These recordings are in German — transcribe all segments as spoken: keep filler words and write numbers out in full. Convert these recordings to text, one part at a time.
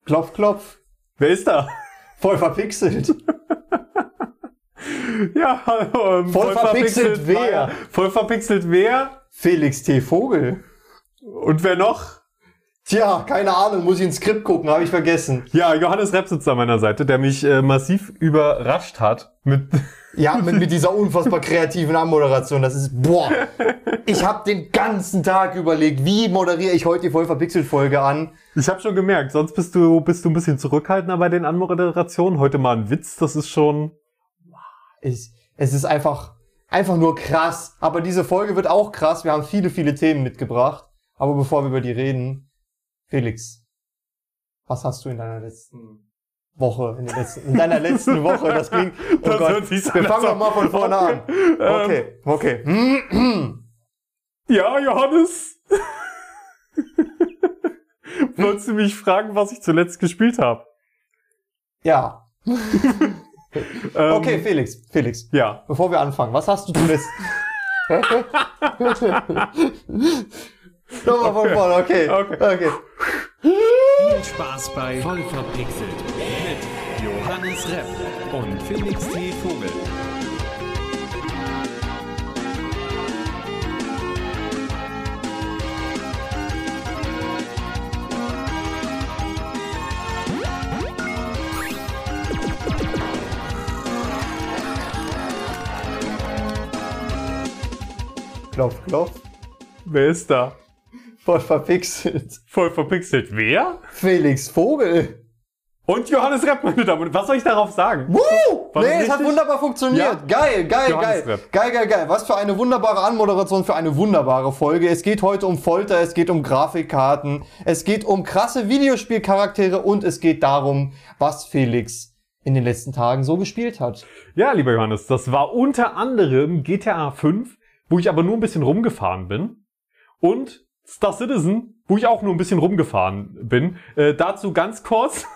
Klopf, klopf. Wer ist da? Voll verpixelt. Ja, hallo. Ähm, voll, voll verpixelt, verpixelt wer? Voll verpixelt wer? Felix T. Vogel. Und wer noch? Tja, keine Ahnung, muss ich ins Skript gucken, habe ich vergessen. Ja, Johannes Repp sitzt an meiner Seite, der mich äh, massiv überrascht hat mit... Ja, mit, mit dieser unfassbar kreativen Anmoderation. Das ist, boah. Ich habe den ganzen Tag überlegt, wie moderiere ich heute die voll verpixelt Folge an. Ich habe schon gemerkt, sonst bist du bist du ein bisschen zurückhaltender bei den Anmoderationen. Heute mal ein Witz, das ist schon... Es, es ist einfach, einfach nur krass. Aber diese Folge wird auch krass. Wir haben viele, viele Themen mitgebracht. Aber bevor wir über die reden, Felix, was hast du in deiner letzten Woche, in, der letzten, in deiner letzten Woche, das klingt, oh das Gott, wir fangen doch mal von vorne okay. an. Okay, okay. Ähm. Ja, Johannes. Wolltest du mich fragen, was ich zuletzt gespielt habe? Ja. Okay, Felix, Felix. Ja. Bevor wir anfangen, was hast du zuletzt... Nochmal von vorne, okay. Okay. okay. Viel Spaß bei Voll verpixelt mit Johannes Repp und Felix T. Vogel. Klopf, klopf. Wer ist da? Voll verpixelt. Voll verpixelt wer? Felix Vogel. Und Johannes Repp, meine Damen und Herren. Was soll ich darauf sagen? Woo! War Nee, das es hat richtig? wunderbar funktioniert. Ja. Geil, geil, Johannes geil. Repp. Geil, geil, geil. Was für eine wunderbare Anmoderation für eine wunderbare Folge. Es geht heute um Folter, es geht um Grafikkarten, es geht um krasse Videospielcharaktere und es geht darum, was Felix in den letzten Tagen so gespielt hat. Ja, lieber Johannes, das war unter anderem G T A fünf, wo ich aber nur ein bisschen rumgefahren bin. Und Star Citizen, wo ich auch nur ein bisschen rumgefahren bin. Äh, dazu ganz kurz.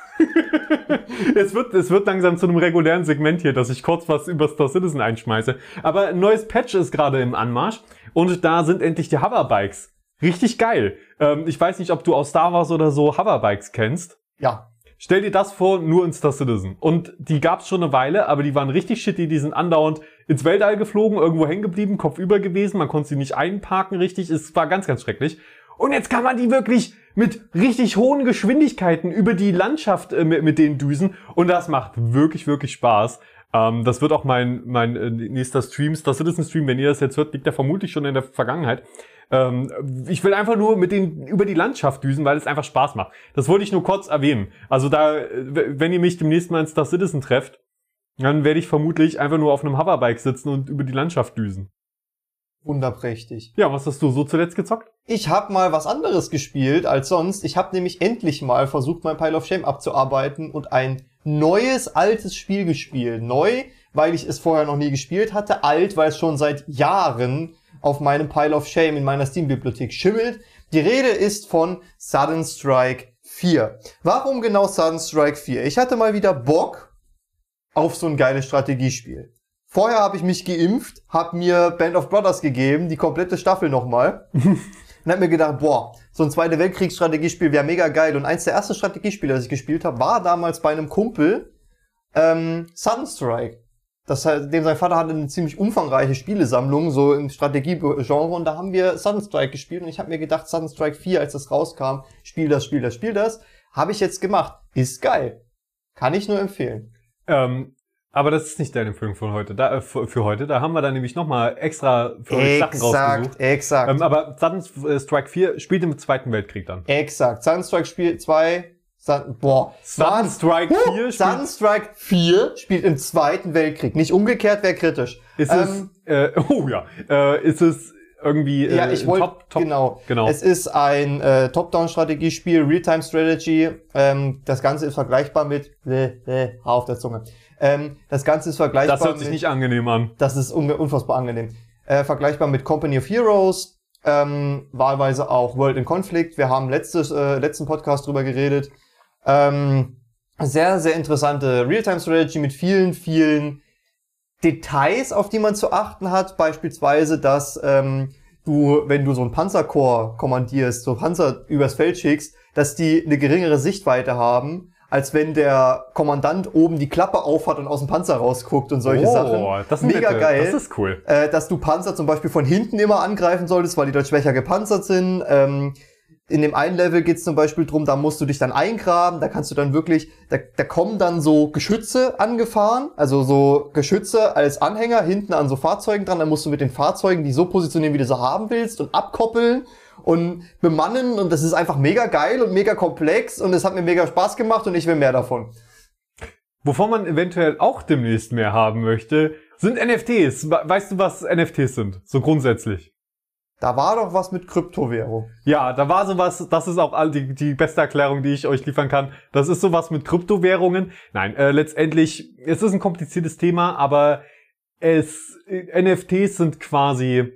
es, wird, es wird langsam zu einem regulären Segment hier, dass ich kurz was über Star Citizen einschmeiße. Aber ein neues Patch ist gerade im Anmarsch. Und da sind endlich die Hoverbikes. Richtig geil. Ähm, ich weiß nicht, ob du aus Star Wars oder so Hoverbikes kennst. Ja. Stell dir das vor, nur in Star Citizen. Und die gab's schon eine Weile, aber die waren richtig shitty. Die sind andauernd ins Weltall geflogen, irgendwo hängen geblieben, kopfüber gewesen. Man konnte sie nicht einparken richtig. Es war ganz, ganz schrecklich. Und jetzt kann man die wirklich mit richtig hohen Geschwindigkeiten über die Landschaft äh, mit, mit denen düsen. Und das macht wirklich, wirklich Spaß. Ähm, das wird auch mein, mein äh, nächster Stream, Star Citizen Stream. Wenn ihr das jetzt hört, liegt der vermutlich schon in der Vergangenheit. Ähm, ich will einfach nur mit denen über die Landschaft düsen, weil es einfach Spaß macht. Das wollte ich nur kurz erwähnen. Also da, wenn ihr mich demnächst mal in Star Citizen trefft, dann werde ich vermutlich einfach nur auf einem Hoverbike sitzen und über die Landschaft düsen. Wunderprächtig. Ja, was hast du so zuletzt gezockt? Ich habe mal was anderes gespielt als sonst. Ich habe nämlich endlich mal versucht, mein Pile of Shame abzuarbeiten und ein neues, altes Spiel gespielt. Neu, weil ich es vorher noch nie gespielt hatte. Alt, weil es schon seit Jahren auf meinem Pile of Shame in meiner Steam-Bibliothek schimmelt. Die Rede ist von Sudden Strike vier. Warum genau Sudden Strike vier? Ich hatte mal wieder Bock auf so ein geiles Strategiespiel. Vorher habe ich mich geimpft, habe mir Band of Brothers gegeben, die komplette Staffel nochmal. Und hab mir gedacht, boah, so ein Zweite Weltkriegsstrategiespiel wäre mega geil. Und eins der ersten Strategiespiele, das ich gespielt habe, war damals bei einem Kumpel ähm, Sudden Strike. Das heißt, dem sein Vater hatte eine ziemlich umfangreiche Spielesammlung, so im Strategiegenre. Und da haben wir Sudden Strike gespielt. Und ich habe mir gedacht, Sudden Strike vier, als das rauskam, spiel das, spiel das, spiel das. Habe ich jetzt gemacht. Ist geil. Kann ich nur empfehlen. Ähm, aber das ist nicht deine Empfehlung von heute. Da, äh, für, für heute. Da haben wir dann nämlich nochmal extra für euch Sachen rausgesucht. Exakt, exakt. Ähm, aber Sudden Strike vier spielt im Zweiten Weltkrieg dann. Exakt. Sudden Strike Spiel zwei, Sudden, boah. Sudden Strike vier Sudden spielt, Strike vier spielt im Zweiten Weltkrieg. Nicht umgekehrt, wäre kritisch. ist Ähm, es, äh, oh ja, äh, ist es irgendwie, äh, Ja, ich wollte, Top, Top, genau. genau. Es ist ein äh, Top-Down-Strategiespiel, Real-Time-Strategy. Ähm, das Ganze ist vergleichbar mit, äh, äh, Haar auf der Zunge. Ähm, das Ganze ist vergleichbar Das hört sich mit, nicht angenehm an. das ist un unfassbar angenehm. Äh, vergleichbar mit Company of Heroes, ähm, wahlweise auch World in Conflict. Wir haben letztes, äh, letzten Podcast drüber geredet. Ähm, sehr, sehr interessante Real-Time-Strategy mit vielen, vielen Details, auf die man zu achten hat. Beispielsweise, dass ähm, du, wenn du so ein Panzerkorps kommandierst, so Panzer übers Feld schickst, dass die eine geringere Sichtweite haben, als wenn der Kommandant oben die Klappe aufhat und aus dem Panzer rausguckt und solche oh, Sachen. Das ist mega nette, geil. Das ist cool. Äh, dass du Panzer zum Beispiel von hinten immer angreifen solltest, weil die dort schwächer gepanzert sind. Ähm, in dem einen Level geht's zum Beispiel drum, da musst du dich dann eingraben, da kannst du dann wirklich, da, da kommen dann so Geschütze angefahren, also so Geschütze als Anhänger hinten an so Fahrzeugen dran, dann musst du mit den Fahrzeugen die so positionieren, wie du sie haben willst und abkoppeln und bemannen und das ist einfach mega geil und mega komplex und es hat mir mega Spaß gemacht und ich will mehr davon. Wovon man eventuell auch demnächst mehr haben möchte, sind N F Ts. Weißt du, was N F Ts sind? So grundsätzlich. Da war doch was mit Kryptowährung. Ja, da war sowas, das ist auch all die, die beste Erklärung, die ich euch liefern kann. Das ist sowas mit Kryptowährungen. Nein, äh, letztendlich, es ist ein kompliziertes Thema, aber es, N F Ts sind quasi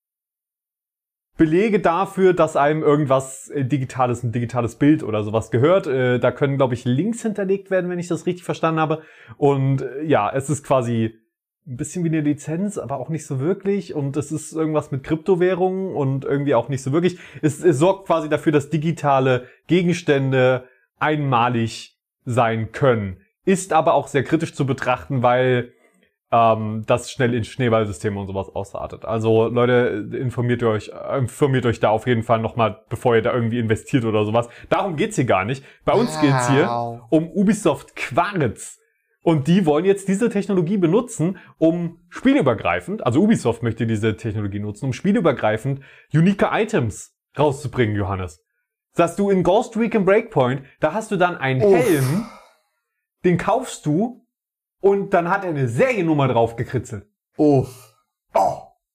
Belege dafür, dass einem irgendwas äh, digitales, ein digitales Bild oder sowas gehört. Äh, da können, glaube ich, Links hinterlegt werden, wenn ich das richtig verstanden habe. Und äh, ja, es ist quasi ein bisschen wie eine Lizenz, aber auch nicht so wirklich. Und es ist irgendwas mit Kryptowährungen und irgendwie auch nicht so wirklich. Es, es sorgt quasi dafür, dass digitale Gegenstände einmalig sein können. Ist aber auch sehr kritisch zu betrachten, weil ähm, das schnell in Schneeballsysteme und sowas ausartet. Also Leute, informiert euch, informiert euch da auf jeden Fall nochmal, bevor ihr da irgendwie investiert oder sowas. Darum geht's hier gar nicht. Bei uns wow. geht's hier um Ubisoft Quartz. Und die wollen jetzt diese Technologie benutzen, um spielübergreifend, also Ubisoft möchte diese Technologie nutzen, um spielübergreifend unique Items rauszubringen, Johannes. Sagst du in Ghost Recon Breakpoint, da hast du dann einen Uff. Helm, den kaufst du und dann hat er eine Seriennummer drauf gekritzelt. Uff. Oh.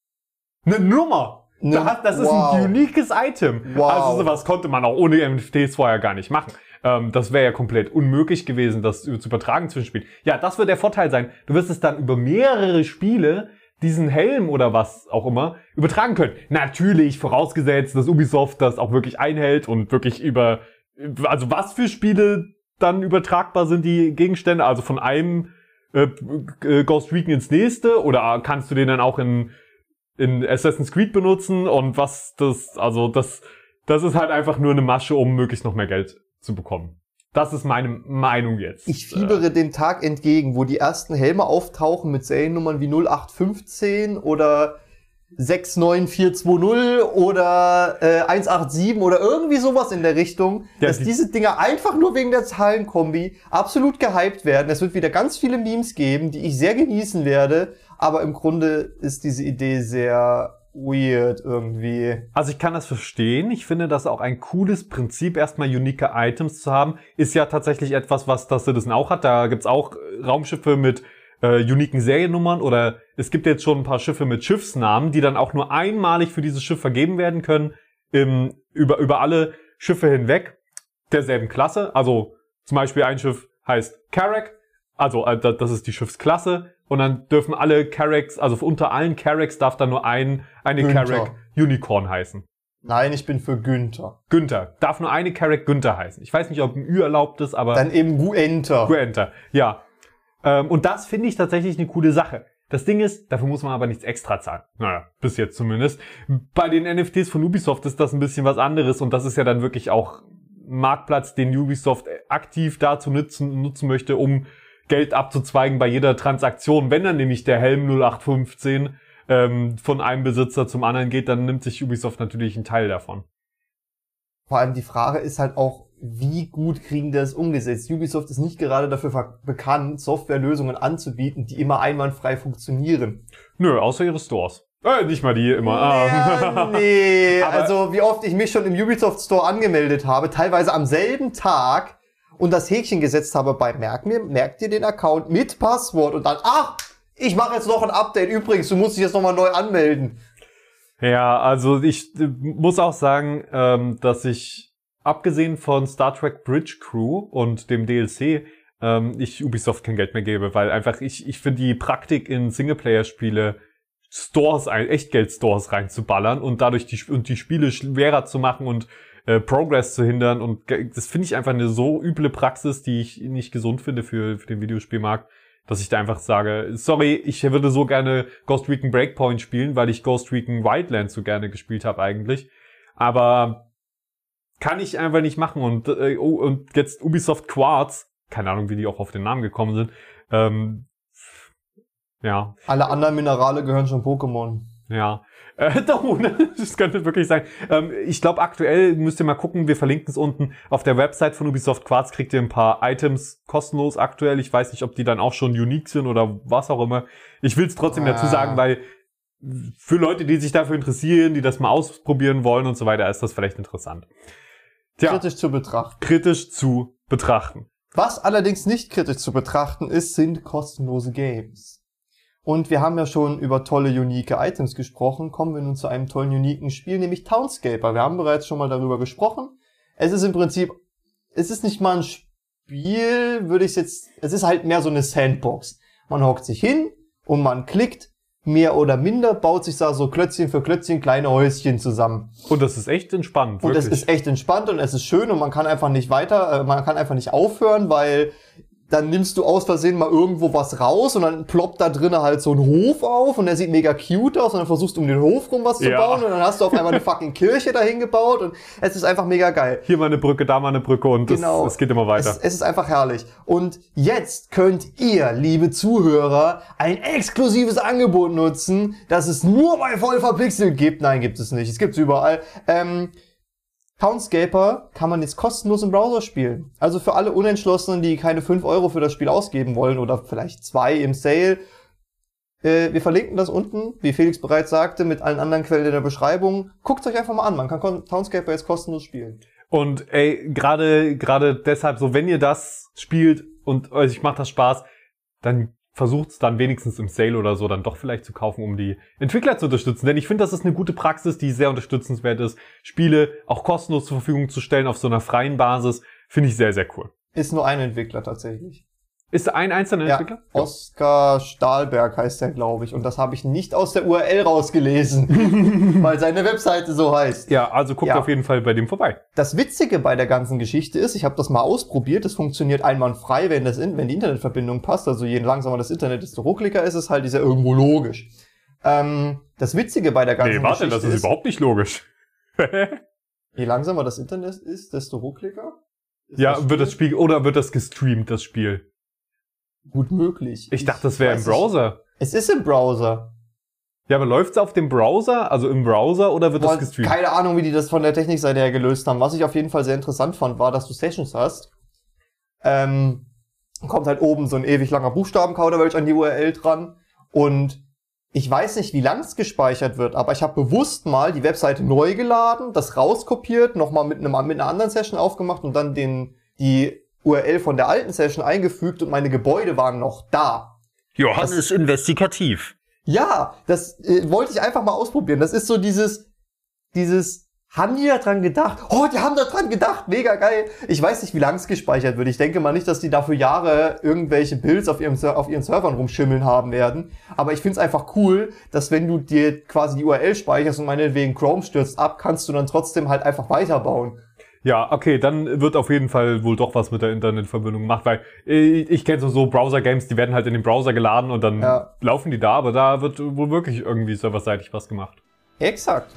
Eine Nummer. Ne, Da hat, das ist wow. ein uniques Item. Wow. Also sowas konnte man auch ohne N F Ts vorher gar nicht machen. Ähm, das wäre ja komplett unmöglich gewesen, das zu übertragen zwischen Spielen. Ja, das wird der Vorteil sein. Du wirst es dann über mehrere Spiele, diesen Helm oder was auch immer, übertragen können. Natürlich, vorausgesetzt, dass Ubisoft das auch wirklich einhält und wirklich über, also was für Spiele dann übertragbar sind, die Gegenstände, also von einem äh, äh, Ghost Recon ins nächste, oder kannst du den dann auch in in Assassin's Creed benutzen und was das, also das, das ist halt einfach nur eine Masche, um möglichst noch mehr Geld zu bekommen. Das ist meine Meinung jetzt. Ich fiebere dem Tag entgegen, wo die ersten Helme auftauchen mit Seriennummern wie null acht fünfzehn oder sechs neun vier zwei null oder äh, eins acht sieben oder irgendwie sowas in der Richtung, Ja, dass die- diese Dinger einfach nur wegen der Zahlenkombi absolut gehypt werden. Es wird wieder ganz viele Memes geben, die ich sehr genießen werde, aber im Grunde ist diese Idee sehr weird irgendwie. Also ich kann das verstehen. Ich finde das auch ein cooles Prinzip, erstmal unique Items zu haben. Ist ja tatsächlich etwas, was das Citizen auch hat. Da gibt's auch Raumschiffe mit äh, uniken Seriennummern oder es gibt jetzt schon ein paar Schiffe mit Schiffsnamen, die dann auch nur einmalig für dieses Schiff vergeben werden können, im, über, über alle Schiffe hinweg derselben Klasse. Also zum Beispiel ein Schiff heißt Carrack, also äh, das ist die Schiffsklasse und dann dürfen alle Carracks, also unter allen Carracks darf dann nur ein eine Günther. Carrack Unicorn heißen. Nein, ich bin für Günther. Günther. Darf nur eine Carrack Günther heißen. Ich weiß nicht, ob ein Ü erlaubt ist, aber Dann eben Guenter. Guenter. Ja. Ähm, und das finde ich tatsächlich eine coole Sache. Das Ding ist, dafür muss man aber nichts extra zahlen. Naja, bis jetzt zumindest. Bei den N F Ts von Ubisoft ist das ein bisschen was anderes und das ist ja dann wirklich auch ein Marktplatz, den Ubisoft aktiv dazu nutzen, nutzen möchte, um Geld abzuzweigen bei jeder Transaktion. Wenn dann nämlich der Helm null acht fünfzehn ähm, von einem Besitzer zum anderen geht, dann nimmt sich Ubisoft natürlich einen Teil davon. Vor allem die Frage ist halt auch, wie gut kriegen die das umgesetzt? Ubisoft ist nicht gerade dafür ver- bekannt, Softwarelösungen anzubieten, die immer einwandfrei funktionieren. Nö, außer ihre Stores. Äh, nicht mal die immer. Ja, nee, Aber- also wie oft ich mich schon im Ubisoft Store angemeldet habe, teilweise am selben Tag und das Häkchen gesetzt habe bei Merk mir, merkt ihr den Account mit Passwort und dann, ach, ich mache jetzt noch ein Update. Übrigens, du musst dich jetzt nochmal neu anmelden. Ja, also ich äh, muss auch sagen, ähm, dass ich, abgesehen von Star Trek Bridge Crew und dem D L C, ähm, ich Ubisoft kein Geld mehr gebe, weil einfach ich ich finde die Praktik in Singleplayer-Spiele Stores, ein Echtgeld-Stores reinzuballern und dadurch die und die Spiele schwerer zu machen und äh, Progress zu hindern und ge- das finde ich einfach eine so üble Praxis, die ich nicht gesund finde für für den Videospielmarkt, dass ich da einfach sage, sorry, ich würde so gerne Ghost Recon Breakpoint spielen, weil ich Ghost Recon Wildlands so gerne gespielt habe eigentlich, aber kann ich einfach nicht machen. Und, äh, oh, und jetzt Ubisoft Quartz, keine Ahnung, wie die auch auf den Namen gekommen sind. Ähm, ja. Alle anderen Minerale gehören schon Pokémon. Ja. Äh, das könnte wirklich sein. Ähm, ich glaube, aktuell müsst ihr mal gucken, wir verlinken es unten. Auf der Website von Ubisoft Quartz kriegt ihr ein paar Items kostenlos aktuell. Ich weiß nicht, ob die dann auch schon unique sind oder was auch immer. Ich will es trotzdem ah. dazu sagen, weil für Leute, die sich dafür interessieren, die das mal ausprobieren wollen und so weiter, ist das vielleicht interessant. Tja, kritisch zu betrachten. Kritisch zu betrachten. Was allerdings nicht kritisch zu betrachten ist, sind kostenlose Games. Und wir haben ja schon über tolle, unique Items gesprochen. Kommen wir nun zu einem tollen, uniken Spiel, nämlich Townscaper. Wir haben bereits schon mal darüber gesprochen. Es ist im Prinzip, es ist nicht mal ein Spiel, würde ich es jetzt, es ist halt mehr so eine Sandbox. Man hockt sich hin und man klickt, mehr oder minder, baut sich da so Klötzchen für Klötzchen kleine Häuschen zusammen. Und das ist echt entspannt, wirklich. Und es ist echt entspannt und es ist schön und man kann einfach nicht weiter, äh, man kann einfach nicht aufhören, weil dann nimmst du aus Versehen mal irgendwo was raus und dann ploppt da drinnen halt so ein Hof auf und der sieht mega cute aus und dann versuchst du um den Hof rum was zu ja. bauen und dann hast du auf einmal eine fucking Kirche dahin gebaut und es ist einfach mega geil. Hier mal eine Brücke, da mal eine Brücke und genau. es geht immer weiter. Es, es ist einfach herrlich. Und jetzt könnt ihr, liebe Zuhörer, ein exklusives Angebot nutzen, das es nur bei Voll verpixelt gibt. Nein, gibt es nicht. Es gibt's überall. Ähm, Townscaper kann man jetzt kostenlos im Browser spielen. Also für alle Unentschlossenen, die keine fünf Euro für das Spiel ausgeben wollen oder vielleicht zwei im Sale. Äh, wir verlinken das unten, wie Felix bereits sagte, mit allen anderen Quellen in der Beschreibung. Guckt euch einfach mal an, man kann Townscaper jetzt kostenlos spielen. Und ey, gerade gerade deshalb so, wenn ihr das spielt und euch macht das Spaß, dann versucht es dann wenigstens im Sale oder so dann doch vielleicht zu kaufen, um die Entwickler zu unterstützen. Denn ich finde, das ist eine gute Praxis, die sehr unterstützenswert ist. Spiele auch kostenlos zur Verfügung zu stellen auf so einer freien Basis, finde ich sehr, sehr cool. Ist nur ein Entwickler tatsächlich. Ist ein einzelner ja, Entwickler? Ja. Oskar Stahlberg heißt der, glaube ich. Und das habe ich nicht aus der U R L rausgelesen, weil seine Webseite so heißt. Ja, also guckt ja. auf jeden Fall bei dem vorbei. Das Witzige bei der ganzen Geschichte ist, ich habe das mal ausprobiert, es funktioniert einwandfrei, wenn, das in, wenn die Internetverbindung passt. Also je langsamer das Internet, desto ruckliger ist es halt, ist ja irgendwo logisch. Ähm, das Witzige bei der ganzen nee, warte, Geschichte das ist, ist überhaupt nicht logisch. Je langsamer das Internet ist, desto ruckliger? Ist ja, das wird das Spiel, oder wird das gestreamt, das Spiel? Gut möglich. Ich dachte, das wäre im Browser. Nicht. Es ist im Browser. Ja, aber läuft's auf dem Browser, also im Browser, oder wird Boah, das gestreamt? Keine Ahnung, wie die das von der Technikseite her gelöst haben. Was ich auf jeden Fall sehr interessant fand, war, dass du Sessions hast. Ähm, kommt halt oben so ein ewig langer Buchstabenkauderwelsch an die U R L dran. Und ich weiß nicht, wie lang es gespeichert wird, aber ich habe bewusst mal die Webseite neu geladen, das rauskopiert, nochmal mit, einem, mit einer anderen Session aufgemacht und dann den die U R L von der alten Session eingefügt und meine Gebäude waren noch da. Johann ist investigativ. Ja, das äh, wollte ich einfach mal ausprobieren. Das ist so dieses, dieses, haben die da dran gedacht? Oh, die haben da dran gedacht, mega geil. Ich weiß nicht, wie lang es gespeichert wird. Ich denke mal nicht, dass die da für Jahre irgendwelche Builds auf ihrem, auf ihren Servern rumschimmeln haben werden. Aber ich find's einfach cool, dass wenn du dir quasi die U R L speicherst und meinetwegen Chrome stürzt ab, kannst du dann trotzdem halt einfach weiterbauen. Ja, okay, dann wird auf jeden Fall wohl doch was mit der Internetverbindung gemacht, weil ich, ich kenne so, so Browser-Games, die werden halt in den Browser geladen und dann ja. laufen die da, aber da wird wohl wirklich irgendwie serverseitig was gemacht. Exakt.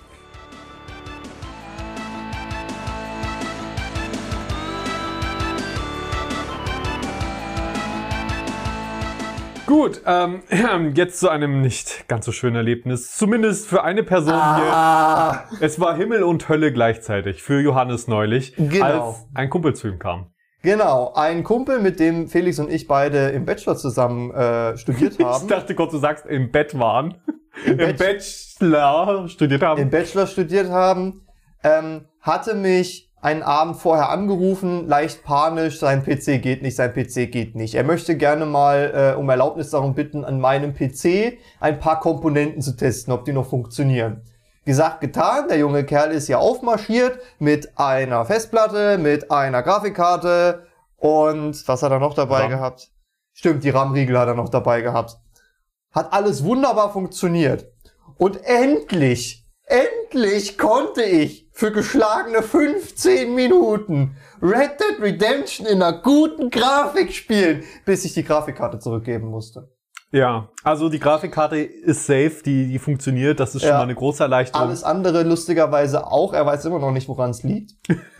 Gut, ähm, jetzt zu einem nicht ganz so schönen Erlebnis. Zumindest für eine Person ah. hier. Es war Himmel und Hölle gleichzeitig für Johannes neulich, genau. als ein Kumpel zu ihm kam. Genau, ein Kumpel, mit dem Felix und ich beide im Bachelor zusammen äh, studiert haben. Ich dachte kurz, du sagst, im Bett waren. Im, Im Bachelor studiert haben. Im Bachelor studiert haben. Ähm, hatte mich einen Abend vorher angerufen, leicht panisch, sein P C geht nicht, sein P C geht nicht. Er möchte gerne mal äh, um Erlaubnis darum bitten, an meinem P C ein paar Komponenten zu testen, ob die noch funktionieren. Gesagt, getan, der junge Kerl ist hier aufmarschiert mit einer Festplatte, mit einer Grafikkarte und was hat er noch dabei RAM. gehabt? Stimmt, die RAM-Riegel hat er noch dabei gehabt. Hat alles wunderbar funktioniert. Und endlich, endlich konnte ich für geschlagene fünfzehn Minuten Red Dead Redemption in einer guten Grafik spielen, bis ich die Grafikkarte zurückgeben musste. Ja, also die Grafikkarte ist safe, die, die funktioniert, das ist schon Ja. mal eine große Erleichterung. Alles andere lustigerweise auch. Er weiß immer noch nicht, woran es liegt.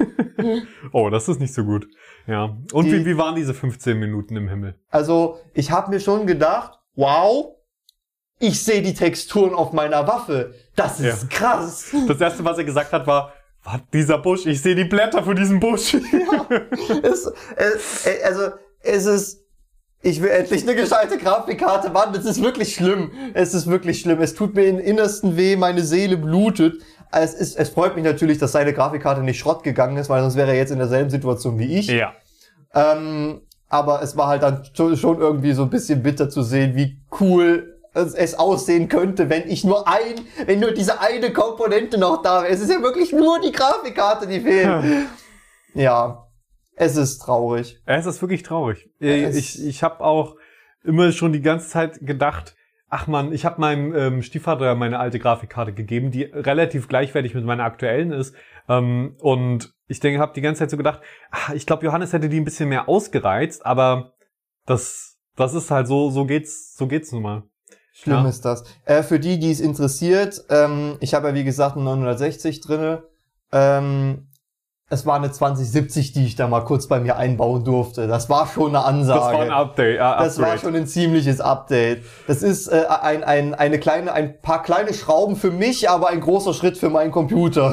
Oh, das ist nicht so gut. Ja. Und Die- wie, wie waren diese fünfzehn Minuten im Himmel? Also, ich habe mir schon gedacht, wow, ich sehe die Texturen auf meiner Waffe. Das ist Ja. krass. Das erste, was er gesagt hat, war, was, dieser Busch, ich sehe die Blätter von diesem Busch. es, es, also, es ist, ich will endlich eine gescheite Grafikkarte, Mann, es ist wirklich schlimm. Es ist wirklich schlimm. Es tut mir im Innersten weh, meine Seele blutet. Es ist, es freut mich natürlich, dass seine Grafikkarte nicht Schrott gegangen ist, weil sonst wäre er jetzt in derselben Situation wie ich. Ja. Ähm, aber es war halt dann schon, schon irgendwie so ein bisschen bitter zu sehen, wie cool es, es aussehen könnte, wenn ich nur ein, wenn nur diese eine Komponente noch da wäre. Es ist ja wirklich nur die Grafikkarte, die fehlt. Ja, es ist traurig. Es ist wirklich traurig. Äh, Es- Ich, ich habe auch immer schon die ganze Zeit gedacht, ach man, ich habe meinem ähm, Stiefvater meine alte Grafikkarte gegeben, die relativ gleichwertig mit meiner aktuellen ist. Ähm, und ich denke, habe die ganze Zeit so gedacht, ach, ich glaube, Johannes hätte die ein bisschen mehr ausgereizt, aber das, das ist halt so, so geht's, so geht's nun mal. Schlimm Ja. ist das. Äh, für die, die es interessiert, ähm, ich habe ja wie gesagt eine neunhundertsechzig drinne. Ähm, es war eine zwanzig siebzig, die ich da mal kurz bei mir einbauen durfte. Das war schon eine Ansage. Das war ein Update. Äh, Das war Upgrade. schon ein ziemliches Update. Das ist äh, ein, ein, eine kleine, ein paar kleine Schrauben für mich, aber ein großer Schritt für meinen Computer.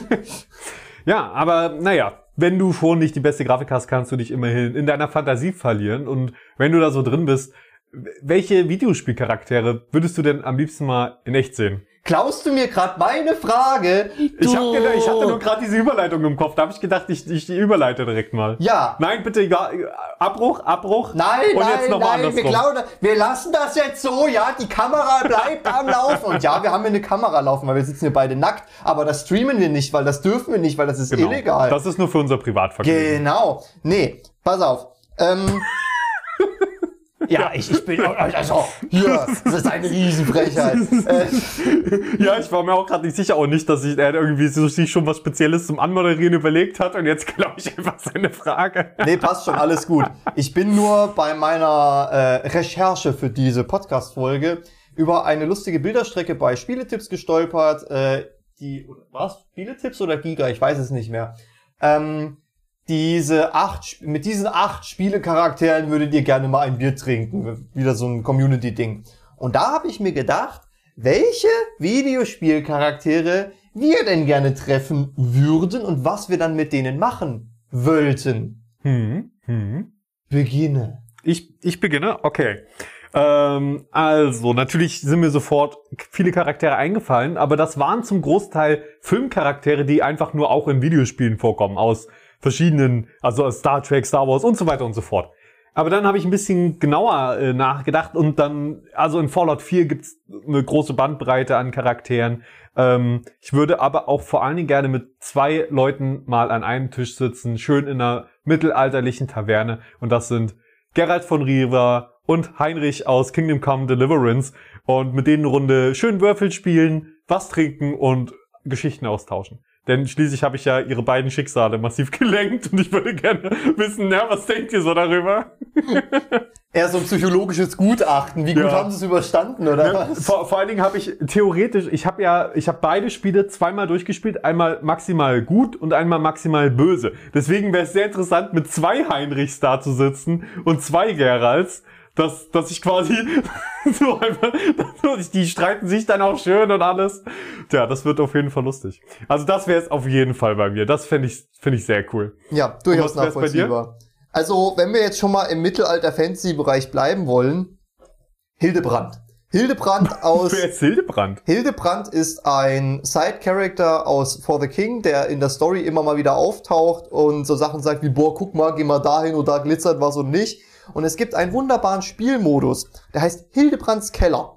Ja, aber naja, wenn du schon nicht die beste Grafik hast, kannst du dich immerhin in deiner Fantasie verlieren. Und wenn du da so drin bist, welche Videospielcharaktere würdest du denn am liebsten mal in echt sehen? Klaust du mir gerade meine Frage? Ich, hab Du- gedacht, ich hatte nur gerade diese Überleitung im Kopf. Da habe ich gedacht, ich, ich die überleite direkt mal. Ja. Nein, bitte, ja, Abbruch, Abbruch. Nein, Und nein, jetzt noch mal nein, wir, andersrum. klauen, wir lassen das jetzt so, ja, die Kamera bleibt am Laufen. Und ja, wir haben hier eine Kamera laufen, weil wir sitzen hier beide nackt, aber das streamen wir nicht, weil das dürfen wir nicht, weil das ist Genau. illegal. Das ist nur für unser Privatvergnügen. Genau. Nee, pass auf. Ähm, ja, ich, ich bin, also, hier, das ist eine Riesenfrechheit. äh, Ja, ich war mir auch gerade nicht sicher, auch nicht, dass sich er irgendwie so, sich schon was Spezielles zum Anmoderieren überlegt hat und jetzt glaube ich einfach seine Frage. Nee, passt schon, alles gut. Ich bin nur bei meiner äh, Recherche für diese Podcast-Folge über eine lustige Bilderstrecke bei Spieletipps gestolpert. Äh, die, was? Spieletipps oder Giga? Ich weiß es nicht mehr. Ähm, diese acht, Sp- mit diesen acht Spielecharakteren würdet ihr gerne mal ein Bier trinken. Wieder so ein Community-Ding. Und da habe ich mir gedacht, welche Videospielcharaktere wir denn gerne treffen würden und was wir dann mit denen machen wollten. Hm, hm. Beginne. Ich, ich beginne? Okay. Ähm, also, natürlich sind mir sofort viele Charaktere eingefallen, aber das waren zum Großteil Filmcharaktere, die einfach nur auch in Videospielen vorkommen, aus verschiedenen, also aus Star Trek, Star Wars und so weiter und so fort. Aber dann habe ich ein bisschen genauer äh, nachgedacht und dann, also in Fallout vier gibt's eine große Bandbreite an Charakteren. Ähm, ich würde aber auch vor allen Dingen gerne mit zwei Leuten mal an einem Tisch sitzen, schön in einer mittelalterlichen Taverne. Und das sind Geralt von Riva und Heinrich aus Kingdom Come Deliverance. Und mit denen eine Runde schön Würfel spielen, was trinken und Geschichten austauschen. Denn schließlich habe ich ja ihre beiden Schicksale massiv gelenkt und ich würde gerne wissen, na, was denkt ihr so darüber? Eher so ein psychologisches Gutachten. Wie gut Ja. haben sie es überstanden, oder was? Vor, vor allen Dingen habe ich theoretisch, ich habe ja, ich habe beide Spiele zweimal durchgespielt, einmal maximal gut und einmal maximal böse. Deswegen wäre es sehr interessant, mit zwei Heinrichs da zu sitzen und zwei Geralts, dass, dass ich quasi so einfach, die streiten sich dann auch schön und alles. Tja, das wird auf jeden Fall lustig. Also das wäre es auf jeden Fall bei mir. Das fände ich, finde ich sehr cool. Ja, durchaus Und was wär's bei dir? nachvollziehbar. Also, wenn wir jetzt schon mal im Mittelalter-Fantasy-Bereich bleiben wollen, Hildebrand. Hildebrand aus... Wer ist Hildebrand? Hildebrand ist ein Side-Character aus For the King, der in der Story immer mal wieder auftaucht und so Sachen sagt wie, boah, guck mal, geh mal dahin und da glitzert was und nicht. Und es gibt einen wunderbaren Spielmodus, der heißt Hildebrands Keller.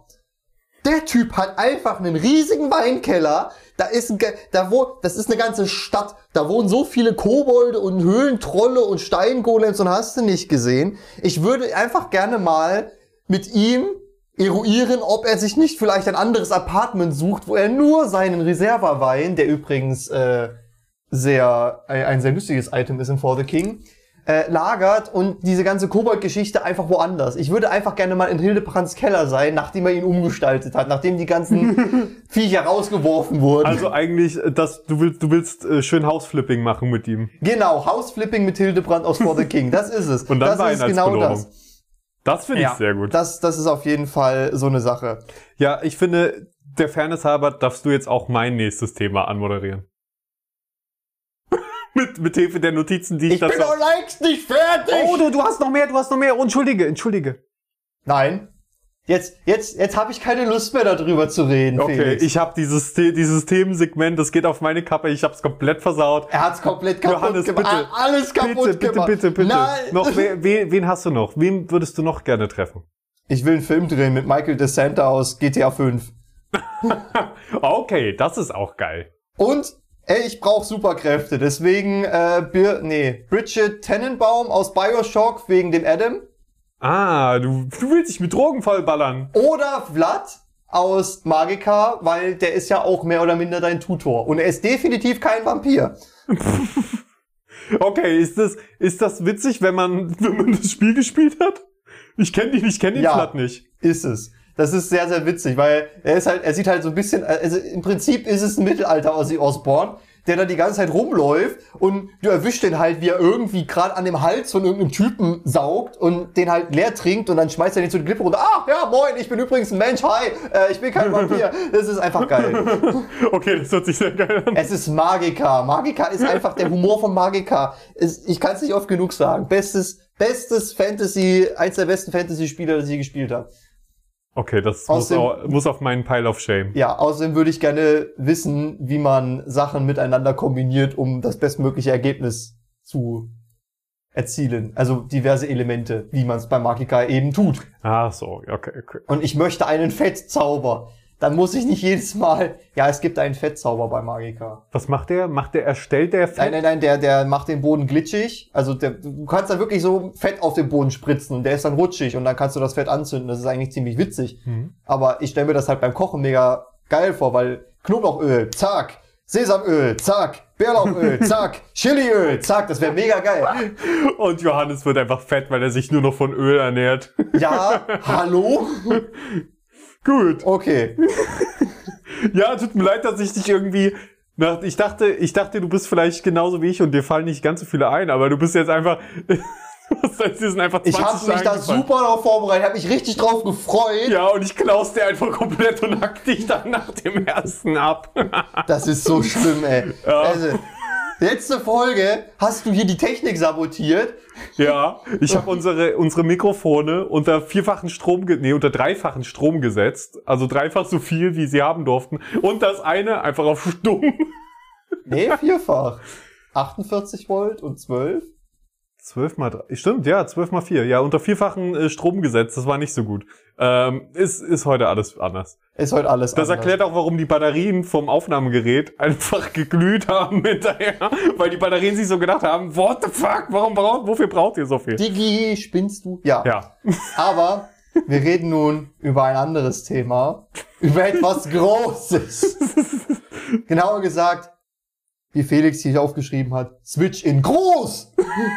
Der Typ hat einfach einen riesigen Weinkeller. Da ist ein, Ge- da wo, das ist eine ganze Stadt. Da wohnen so viele Kobolde und Höhlentrolle und Steingolems und hast du nicht gesehen. Ich würde einfach gerne mal mit ihm eruieren, ob er sich nicht vielleicht ein anderes Apartment sucht, wo er nur seinen Reserva-Wein, der übrigens äh, sehr ein, ein sehr lustiges Item ist in For the King, äh, lagert und diese ganze Kobold-Geschichte einfach woanders. Ich würde einfach gerne mal in Hildebrands Keller sein, nachdem er ihn umgestaltet hat, nachdem die ganzen Viecher rausgeworfen wurden. Also eigentlich, dass du willst, du willst äh, schön Hausflipping machen mit ihm. Genau, Hausflipping mit Hildebrand aus For the King. Das ist es. Und dann das Wein ist als genau Belohnung. das. Das finde ich Ja, sehr gut. Das, das ist auf jeden Fall so eine Sache. Ja, ich finde, der Fairness halber darfst du jetzt auch mein nächstes Thema anmoderieren. mit, mit Hilfe der Notizen, die ich, Ich bin doch längst nicht fertig! Oh, du, du hast noch mehr, du hast noch mehr. Entschuldige, entschuldige. Nein. Jetzt, jetzt, jetzt habe ich keine Lust mehr darüber zu reden, Okay, Felix. ich habe dieses, The- dieses Themensegment, das geht auf meine Kappe, ich habe es komplett versaut. Er hat's komplett kaputt Johannes, gemacht. bitte. Ah, Alles kaputt Bitte, bitte, gemacht. bitte, bitte. Nein. Noch, wen, wen, wen hast du noch? Wen würdest du noch gerne treffen? Ich will einen Film drehen mit Michael DeSanta aus G T A fünf. Okay, das ist auch geil. Und, ey, ich brauche Superkräfte. Deswegen, äh, Bir nee, Bridget Tenenbaum aus Bioshock wegen dem Adam. Ah, du, du willst dich mit Drogen vollballern. Oder Vlad aus Magica, weil der ist ja auch mehr oder minder dein Tutor. Und er ist definitiv kein Vampir. Okay, ist das, ist das witzig, wenn man, wenn man das Spiel gespielt hat? Ich kenne dich, ich kenne den Ja. Vlad nicht. Ist es. Das ist sehr, sehr witzig, weil er ist halt, er sieht halt so ein bisschen, also im Prinzip ist es ein Mittelalter Ozzy Osbourne, der da die ganze Zeit rumläuft und du erwischst den halt, wie er irgendwie gerade an dem Hals von irgendeinem Typen saugt und den halt leer trinkt und dann schmeißt er den zu der Klippe runter. Ah, ja, moin, ich bin übrigens ein Mensch, hi, äh, ich bin kein Vampir. Das ist einfach geil. Okay, das hört sich sehr geil an. Es ist Magica. Magica ist einfach der Humor von Magica. Es, ich kann es nicht oft genug sagen. Bestes, bestes Fantasy, eins der besten Fantasy-Spieler, das ich je gespielt habe. Okay, das Aus muss, dem- auch, muss auf meinen Pile of Shame. Ja, außerdem würde ich gerne wissen, wie man Sachen miteinander kombiniert, um das bestmögliche Ergebnis zu erzielen. Also diverse Elemente, wie man es bei Magica eben tut. Ach so, okay, okay. Und ich möchte einen Fettzauber. Dann muss ich nicht jedes Mal... Ja, es gibt einen Fettzauber bei Magica. Was macht der? Macht der, erstellt der Fett? Nein, nein, nein, der, der macht den Boden glitschig. Also der, du kannst da wirklich so Fett auf den Boden spritzen und der ist dann rutschig und dann kannst du das Fett anzünden. Das ist eigentlich ziemlich witzig. Mhm. Aber ich stelle mir das halt beim Kochen mega geil vor, weil Knoblauchöl, zack, Sesamöl, zack, Bärlauchöl, zack, Chiliöl, zack, das wäre mega geil. Und Johannes wird einfach fett, weil er sich nur noch von Öl ernährt. Ja, hallo? Gut. Okay. Ja, tut mir leid, dass ich dich irgendwie... Nach, ich dachte, ich dachte, du bist vielleicht genauso wie ich und dir fallen nicht ganz so viele ein, aber du bist jetzt einfach... Das heißt, dir sind einfach Ich zwanzig habe mich da eingefallen. super darauf vorbereitet, habe mich richtig drauf gefreut. Ja, und ich klaus dir einfach komplett und hack dich dann nach dem ersten ab. Das ist so schlimm, ey. Ja. Also, letzte Folge hast du hier die Technik sabotiert. Ja, ich habe unsere unsere Mikrofone unter vierfachen Strom, ge- nee, unter dreifachen Strom gesetzt. Also dreifach so viel, wie sie haben durften. Und das eine einfach auf stumm. Nee, vierfach. achtundvierzig Volt und zwölf. zwölf mal drei. Stimmt, ja, zwölf mal vier. Ja, unter vierfachen äh, Strom gesetzt. Das war nicht so gut. Ähm, ist, ist heute alles anders. Ist heute alles Das anders. erklärt auch, warum die Batterien vom Aufnahmegerät einfach geglüht haben hinterher. Weil die Batterien sich so gedacht haben, what the fuck, warum braucht, wofür braucht ihr so viel? Digi, spinnst du? Ja. Ja. Aber wir reden nun über ein anderes Thema. Über etwas Großes. Genauer gesagt, wie Felix hier aufgeschrieben hat, Switch in groß.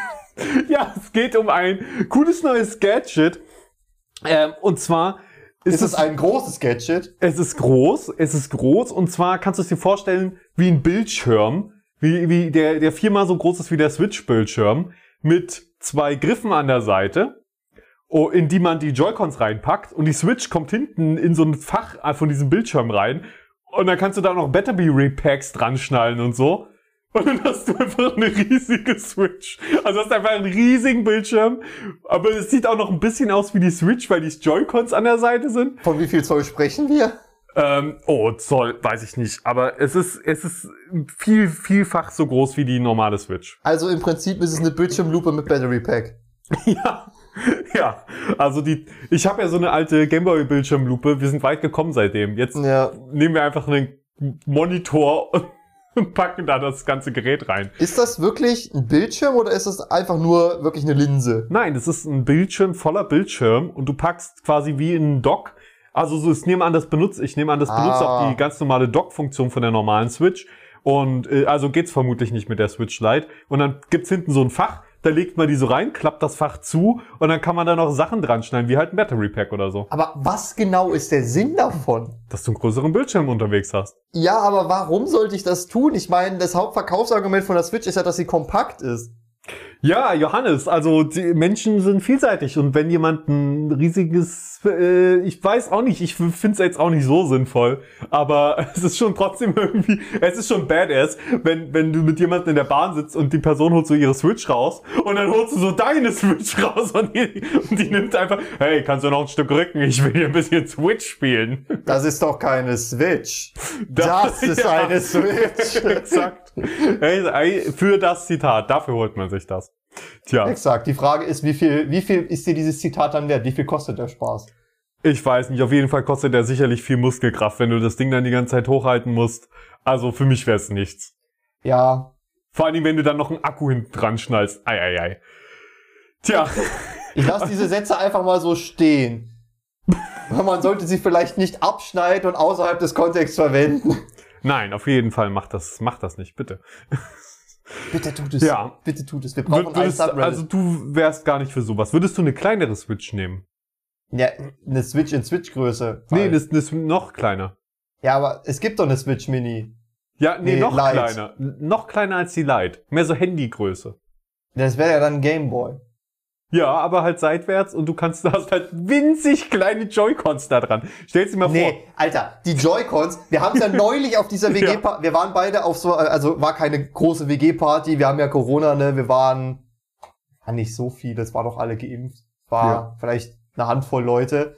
Ja, es geht um ein cooles neues Gadget. Ähm, und zwar ist, Ist es ein großes Gadget? es ist groß, es ist groß und zwar kannst du es dir vorstellen wie ein Bildschirm, wie, wie der, der viermal so groß ist wie der Switch-Bildschirm, mit zwei Griffen an der Seite, oh, in die man die Joy-Cons reinpackt und die Switch kommt hinten in so ein Fach von diesem Bildschirm rein und dann kannst du da noch Battery-Packs dran schnallen und so. Und dann hast du einfach eine riesige Switch. Also hast einfach einen riesigen Bildschirm, aber es sieht auch noch ein bisschen aus wie die Switch, weil die Joy-Cons an der Seite sind. Von wie viel Zoll sprechen wir? Ähm, oh, Zoll, weiß ich nicht. Aber es ist, es ist viel, vielfach so groß wie die normale Switch. Also im Prinzip ist es eine Bildschirmlupe mit Battery Pack. Ja, ja. Also die, ich habe ja so eine alte Gameboy-Bildschirmlupe. Wir sind weit gekommen seitdem. Jetzt Ja. nehmen wir einfach einen Monitor und packen da das ganze Gerät rein. Ist das wirklich ein Bildschirm oder ist das einfach nur wirklich eine Linse? Nein, das ist ein Bildschirm voller Bildschirm und du packst quasi wie in einen Dock. Also so, ich nehme an, das benutzt, ich nehme an, das Ah. benutzt auch die ganz normale Dock-Funktion von der normalen Switch. Und äh, also geht's vermutlich nicht mit der Switch Lite. Und dann gibt's hinten so ein Fach, da legt man die so rein, klappt das Fach zu und dann kann man da noch Sachen dran schneiden, wie halt ein Battery Pack oder so. Aber was genau ist der Sinn davon? Dass du einen größeren Bildschirm unterwegs hast. Ja, aber warum sollte ich das tun? Ich meine, das Hauptverkaufsargument von der Switch ist ja, dass sie kompakt ist. Ja, Johannes, also die Menschen sind vielseitig und wenn jemand ein riesiges, äh, ich weiß auch nicht, ich finde es jetzt auch nicht so sinnvoll, aber es ist schon trotzdem irgendwie, es ist schon badass, wenn wenn du mit jemandem in der Bahn sitzt und die Person holt so ihre Switch raus und dann holst du so deine Switch raus und die, und die nimmt einfach, hey, kannst du noch ein Stück rücken, ich will hier ein bisschen Switch spielen. Das ist doch keine Switch. Das, das ist ja eine Switch. Exakt. Hey, für das Zitat, dafür holt man sich das. Tja. Exakt. Die Frage ist, wie viel, wie viel ist dir dieses Zitat dann wert? Wie viel kostet der Spaß? Ich weiß nicht. Auf jeden Fall kostet der sicherlich viel Muskelkraft, wenn du das Ding dann die ganze Zeit hochhalten musst. Also für mich wäre es nichts. Ja. Vor allem, wenn du dann noch einen Akku hinten dran schnallst. Ei, ei, ei. Tja. Ich lasse diese Sätze einfach mal so stehen. Man sollte sie vielleicht nicht abschneiden und außerhalb des Kontexts verwenden. Nein, auf jeden Fall mach das, mach das nicht, bitte. Bitte tut es. Ja. Bitte tut es. Wir brauchen Würdest, ein Subreddit. also du wärst gar nicht für sowas. Würdest du eine kleinere Switch nehmen? Ja, eine Switch in Switch-Größe. Nee, das, das ist noch kleiner. Ja, aber es gibt doch eine Switch Mini. Ja, nee, Nee, noch Lite. kleiner. Noch kleiner als die Lite. Mehr so Handygröße. Das wäre ja dann ein Gameboy. Ja, aber halt seitwärts und du kannst, du hast halt winzig kleine Joy-Cons da dran. Stell's dir mal vor. Nee, Alter, die Joy-Cons, wir haben es ja neulich auf dieser W G-Party, wir waren beide auf so, also war keine große W G-Party, wir haben ja Corona, ne, wir waren, war nicht so viele, es waren doch alle geimpft, war Ja. vielleicht eine Handvoll Leute.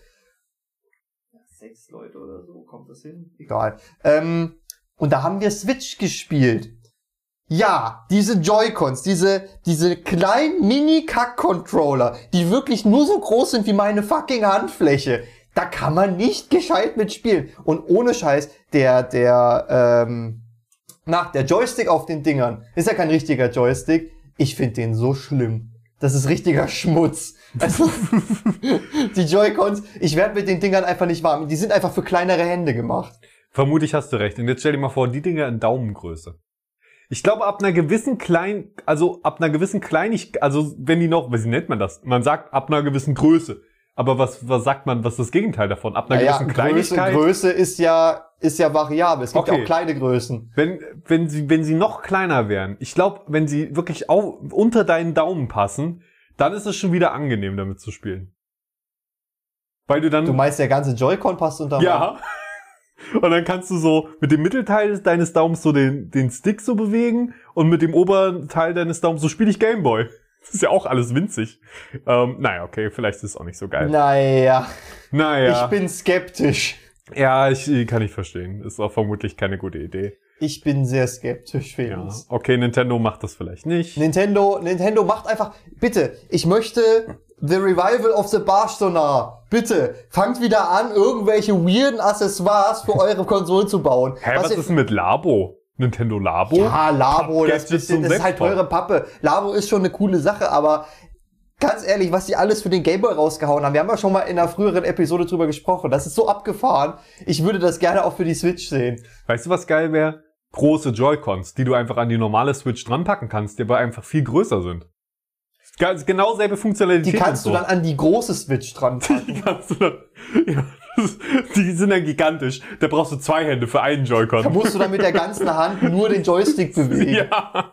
Sechs Leute oder so, kommt das hin? Egal. Ähm, und da haben wir Switch gespielt. Ja, diese Joy-Cons, diese, diese kleinen Mini-Kack-Controller, die wirklich nur so groß sind wie meine fucking Handfläche, da kann man nicht gescheit mitspielen. Und ohne Scheiß, der, der, ähm, na, der Joystick auf den Dingern ist ja kein richtiger Joystick. Ich finde den so schlimm. Das ist richtiger Schmutz. Also, die Joy-Cons, ich werde mit den Dingern einfach nicht warm. Die sind einfach für kleinere Hände gemacht. Vermutlich hast du recht. Und jetzt stell dir mal vor, die Dinger in Daumengröße. Ich glaube, ab einer gewissen klein, also ab einer gewissen Kleinigkeit, also wenn die noch, wie nennt man das? Man sagt ab einer gewissen Größe. Aber was, was sagt man, was ist das Gegenteil davon? Ab einer Naja, gewissen Größe, Kleinigkeit? Größe ist ja, ist ja variabel. Es gibt Okay. ja auch kleine Größen. Wenn, wenn sie, wenn sie noch kleiner wären, ich glaube, wenn sie wirklich auch unter deinen Daumen passen, dann ist es schon wieder angenehm, damit zu spielen. Weil du dann, Du meinst, der ganze Joy-Con passt unter ja. Und dann kannst du so mit dem Mittelteil deines Daumens so den, den Stick so bewegen und mit dem oberen Teil deines Daumens so spiele ich Gameboy. Das ist ja auch alles winzig. Ähm, naja, okay, vielleicht ist es auch nicht so geil. Naja, Naja. ich bin skeptisch. Ja, ich kann ich verstehen. Ist auch vermutlich keine gute Idee. Ich bin sehr skeptisch, Ja. Felix. Okay, Nintendo macht das vielleicht nicht. Nintendo, Nintendo macht einfach, bitte, ich möchte The Revival of the Barstonar. Bitte, fangt wieder an, irgendwelche weirden Accessoires für eure Konsolen zu bauen. Hä, was, ihr- ist denn mit Labo? Nintendo Labo? Ja, Labo, das, Pappgadgets das, zum das ist halt Sechspack. teure Pappe. Labo ist schon eine coole Sache, aber ganz ehrlich, was die alles für den Gameboy rausgehauen haben, wir haben ja schon mal in einer früheren Episode drüber gesprochen, das ist so abgefahren. Ich würde das gerne auch für die Switch sehen. Weißt du, was geil wäre? Große Joy-Cons, die du einfach an die normale Switch dran packen kannst, die aber einfach viel größer sind. Ganz genau selbe Funktionalität. Die kannst und du so. dann an die große Switch dran packen. Die kannst du dann, ja, das- die sind dann gigantisch. Da brauchst du zwei Hände für einen Da Joy-Con. musst du dann mit der ganzen Hand nur den Joystick bewegen. Ja.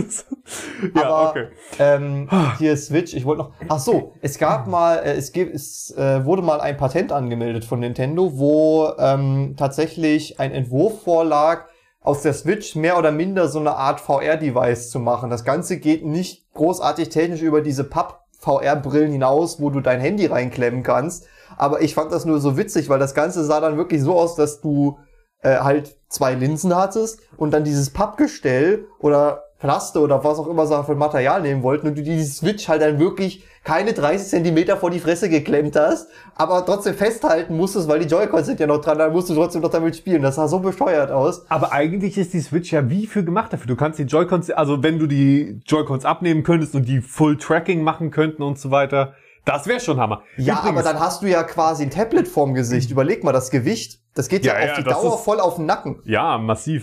Ja, Aber, okay. ähm, hier Switch, ich wollte noch, ach so, es gab mal, äh, es gibt, es äh, wurde mal ein Patent angemeldet von Nintendo, wo ähm, tatsächlich ein Entwurf vorlag, aus der Switch mehr oder minder so eine Art V R-Device zu machen. Das Ganze geht nicht großartig technisch über diese Papp-V R-Brillen hinaus, wo du dein Handy reinklemmen kannst. Aber ich fand das nur so witzig, weil das Ganze sah dann wirklich so aus, dass du äh, halt zwei Linsen hattest und dann dieses Pappgestell oder Plaste oder was auch immer sie für ein Material nehmen wollten und du die Switch halt dann wirklich keine dreißig Zentimeter vor die Fresse geklemmt hast, aber trotzdem festhalten musstest, weil die Joy-Cons sind ja noch dran, dann musst du trotzdem noch damit spielen. Das sah so bescheuert aus. Aber eigentlich ist die Switch ja wie für gemacht dafür. Du kannst die Joy-Cons, also wenn du die Joy-Cons abnehmen könntest und die Full Tracking machen könnten und so weiter, das wäre schon Hammer. Ja, Übrigens, aber dann hast du ja quasi ein Tablet vorm Gesicht. Überleg mal, das Gewicht, das geht ja, Ja, auf ja, die das Dauer ist- voll auf den Nacken. Ja, massiv.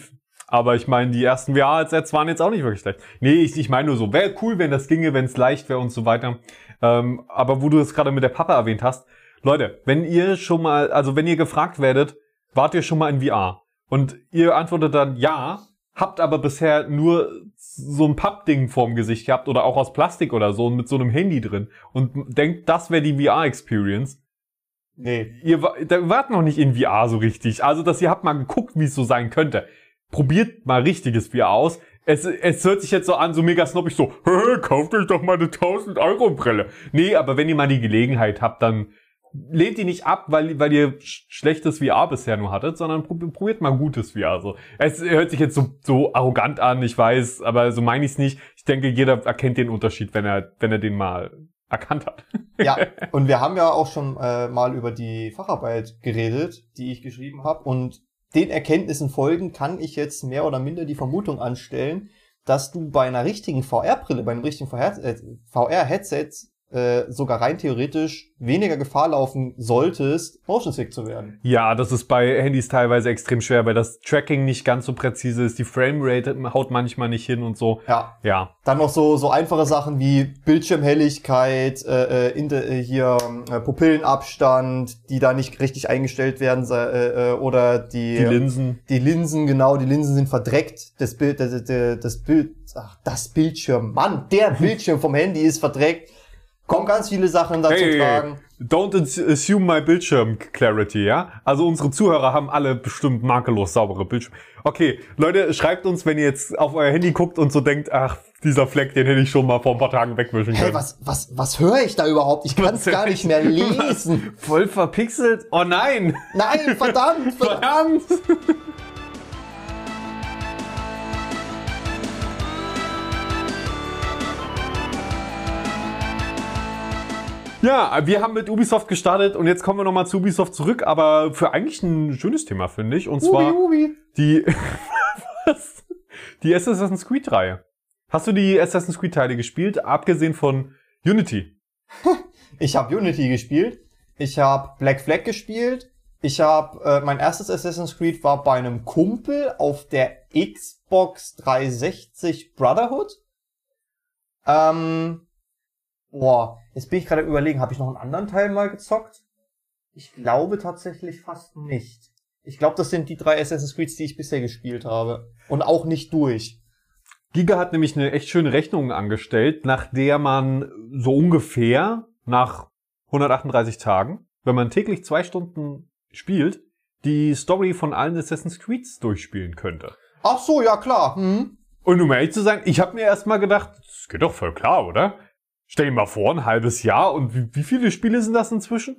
Aber ich meine, die ersten V R-Headsets waren jetzt auch nicht wirklich schlecht. Nee, ich, ich meine nur so, wäre cool, wenn das ginge, wenn es leicht wäre und so weiter. Ähm, aber wo du es gerade mit der Pappe erwähnt hast, Leute, wenn ihr schon mal, also wenn ihr gefragt werdet, wart ihr schon mal in V R? Und ihr antwortet dann ja, habt aber bisher nur so ein Pappding vorm Gesicht gehabt oder auch aus Plastik oder so und mit so einem Handy drin und denkt, das wäre die V R-Experience. Nee. Ihr da wart noch nicht in V R so richtig. Also, dass ihr habt mal geguckt, wie es so sein könnte. Probiert mal richtiges V R aus. Es, es hört sich jetzt so an, so mega snobbig, so, kauft euch doch mal eine tausend Euro Brille. Nee, aber wenn ihr mal die Gelegenheit habt, dann lehnt die nicht ab, weil, weil ihr sch- schlechtes V R bisher nur hattet, sondern probiert mal gutes V R. So. Es hört sich jetzt so, so arrogant an, ich weiß, aber so meine ich es nicht. Ich denke, jeder erkennt den Unterschied, wenn er, wenn er den mal erkannt hat. Ja, und wir haben ja auch schon äh, mal über die Facharbeit geredet, die ich geschrieben habe. Und den Erkenntnissen folgend kann ich jetzt mehr oder minder die Vermutung anstellen, dass du bei einer richtigen V R-Brille, bei einem richtigen V R-Headset äh, sogar rein theoretisch weniger Gefahr laufen solltest, motion sick zu werden. Ja, das ist bei Handys teilweise extrem schwer, weil das Tracking nicht ganz so präzise ist, die Framerate haut manchmal nicht hin und so. Ja. Ja. Dann noch so so einfache Sachen wie Bildschirmhelligkeit, äh, in de, äh, hier äh, Pupillenabstand, die da nicht richtig eingestellt werden, äh, äh, oder die Die Linsen. Die Linsen, genau, die Linsen sind verdreckt. Das Bild, das, das, das Bild, ach, das Bildschirm, Mann, der Bildschirm vom Handy ist verdreckt. Kommen ganz viele Sachen dazu Hey, tragen. Don't assume my Bildschirm clarity, ja? Also unsere Zuhörer haben alle bestimmt makellos saubere Bildschirme. Okay, Leute, schreibt uns, wenn ihr jetzt auf euer Handy guckt und so denkt, ach, dieser Fleck, den hätte ich schon mal vor ein paar Tagen wegwischen können. Hey, was, was, was höre ich da überhaupt? Ich kann es gar nicht mehr lesen. Voll verpixelt? Oh nein! Nein, verdammt! Verdammt! Ja, wir haben mit Ubisoft gestartet und jetzt kommen wir nochmal zu Ubisoft zurück, aber für eigentlich ein schönes Thema, finde ich. Und zwar Ubi, Ubi. die was? Die Assassin's Creed-Reihe. Hast du die Assassin's Creed-Teile gespielt, abgesehen von Unity? Ich habe Unity gespielt. Ich habe Black Flag gespielt. Ich habe äh, mein erstes Assassin's Creed war bei einem Kumpel auf der Xbox dreihundertsechzig Brotherhood. Ähm, boah, jetzt bin ich gerade überlegen, habe ich noch einen anderen Teil mal gezockt? Ich glaube tatsächlich fast nicht. Ich glaube, das sind die drei Assassin's Creeds, die ich bisher gespielt habe. Und auch nicht durch. Giga hat nämlich eine echt schöne Rechnung angestellt, nach der man so ungefähr nach hundertachtunddreißig Tagen, wenn man täglich zwei Stunden spielt, die Story von allen Assassin's Creeds durchspielen könnte. Ach so, ja klar. Hm. Und um ehrlich zu sein, ich habe mir erstmal gedacht, das geht doch voll klar, oder? Stell dir mal vor, ein halbes Jahr und wie, wie viele Spiele sind das inzwischen?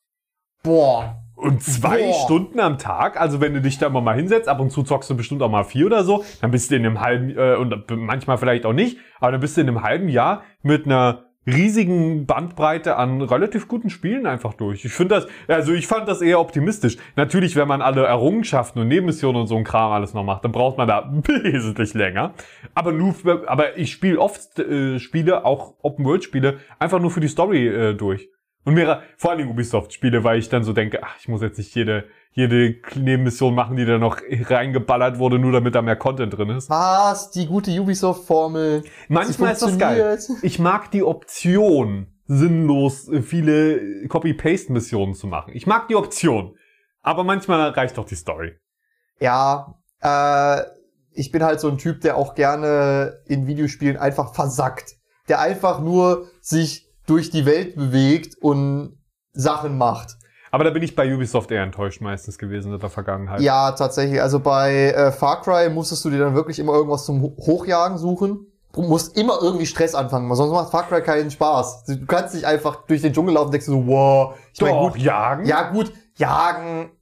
Boah. Und zwei Boah. Stunden am Tag, also wenn du dich da immer mal hinsetzt, ab und zu zockst du bestimmt auch mal vier oder so, dann bist du in einem halben, äh, und manchmal vielleicht auch nicht, aber dann bist du in einem halben Jahr mit einer riesigen Bandbreite an relativ guten Spielen einfach durch. Ich finde das, also ich fand das eher optimistisch. Natürlich, wenn man alle Errungenschaften und Nebenmissionen und so ein Kram alles noch macht, dann braucht man da wesentlich länger. Aber nur, für, aber ich spiele oft äh, Spiele, auch Open-World-Spiele, einfach nur für die Story äh, durch. Und mehrere, vor allem Ubisoft-Spiele, weil ich dann so denke, ach, ich muss jetzt nicht jede, jede Nebenmission machen, die da noch reingeballert wurde, nur damit da mehr Content drin ist. Was? Die gute Ubisoft-Formel. Manchmal ist das geil. Ich mag die Option, sinnlos viele Copy-Paste-Missionen zu machen. Ich mag die Option. Aber manchmal reicht doch die Story. Ja, äh, ich bin halt so ein Typ, der auch gerne in Videospielen einfach versackt. Der einfach nur sich durch die Welt bewegt und Sachen macht. Aber da bin ich bei Ubisoft eher enttäuscht meistens gewesen in der Vergangenheit. Ja, tatsächlich. Also bei äh, Far Cry musstest du dir dann wirklich immer irgendwas zum Ho- Hochjagen suchen. Du musst immer irgendwie Stress anfangen, weil sonst macht Far Cry keinen Spaß. Du kannst nicht einfach durch den Dschungel laufen und denkst so, wow. Ich mein, Doch, gut, jagen? ja gut, jagen,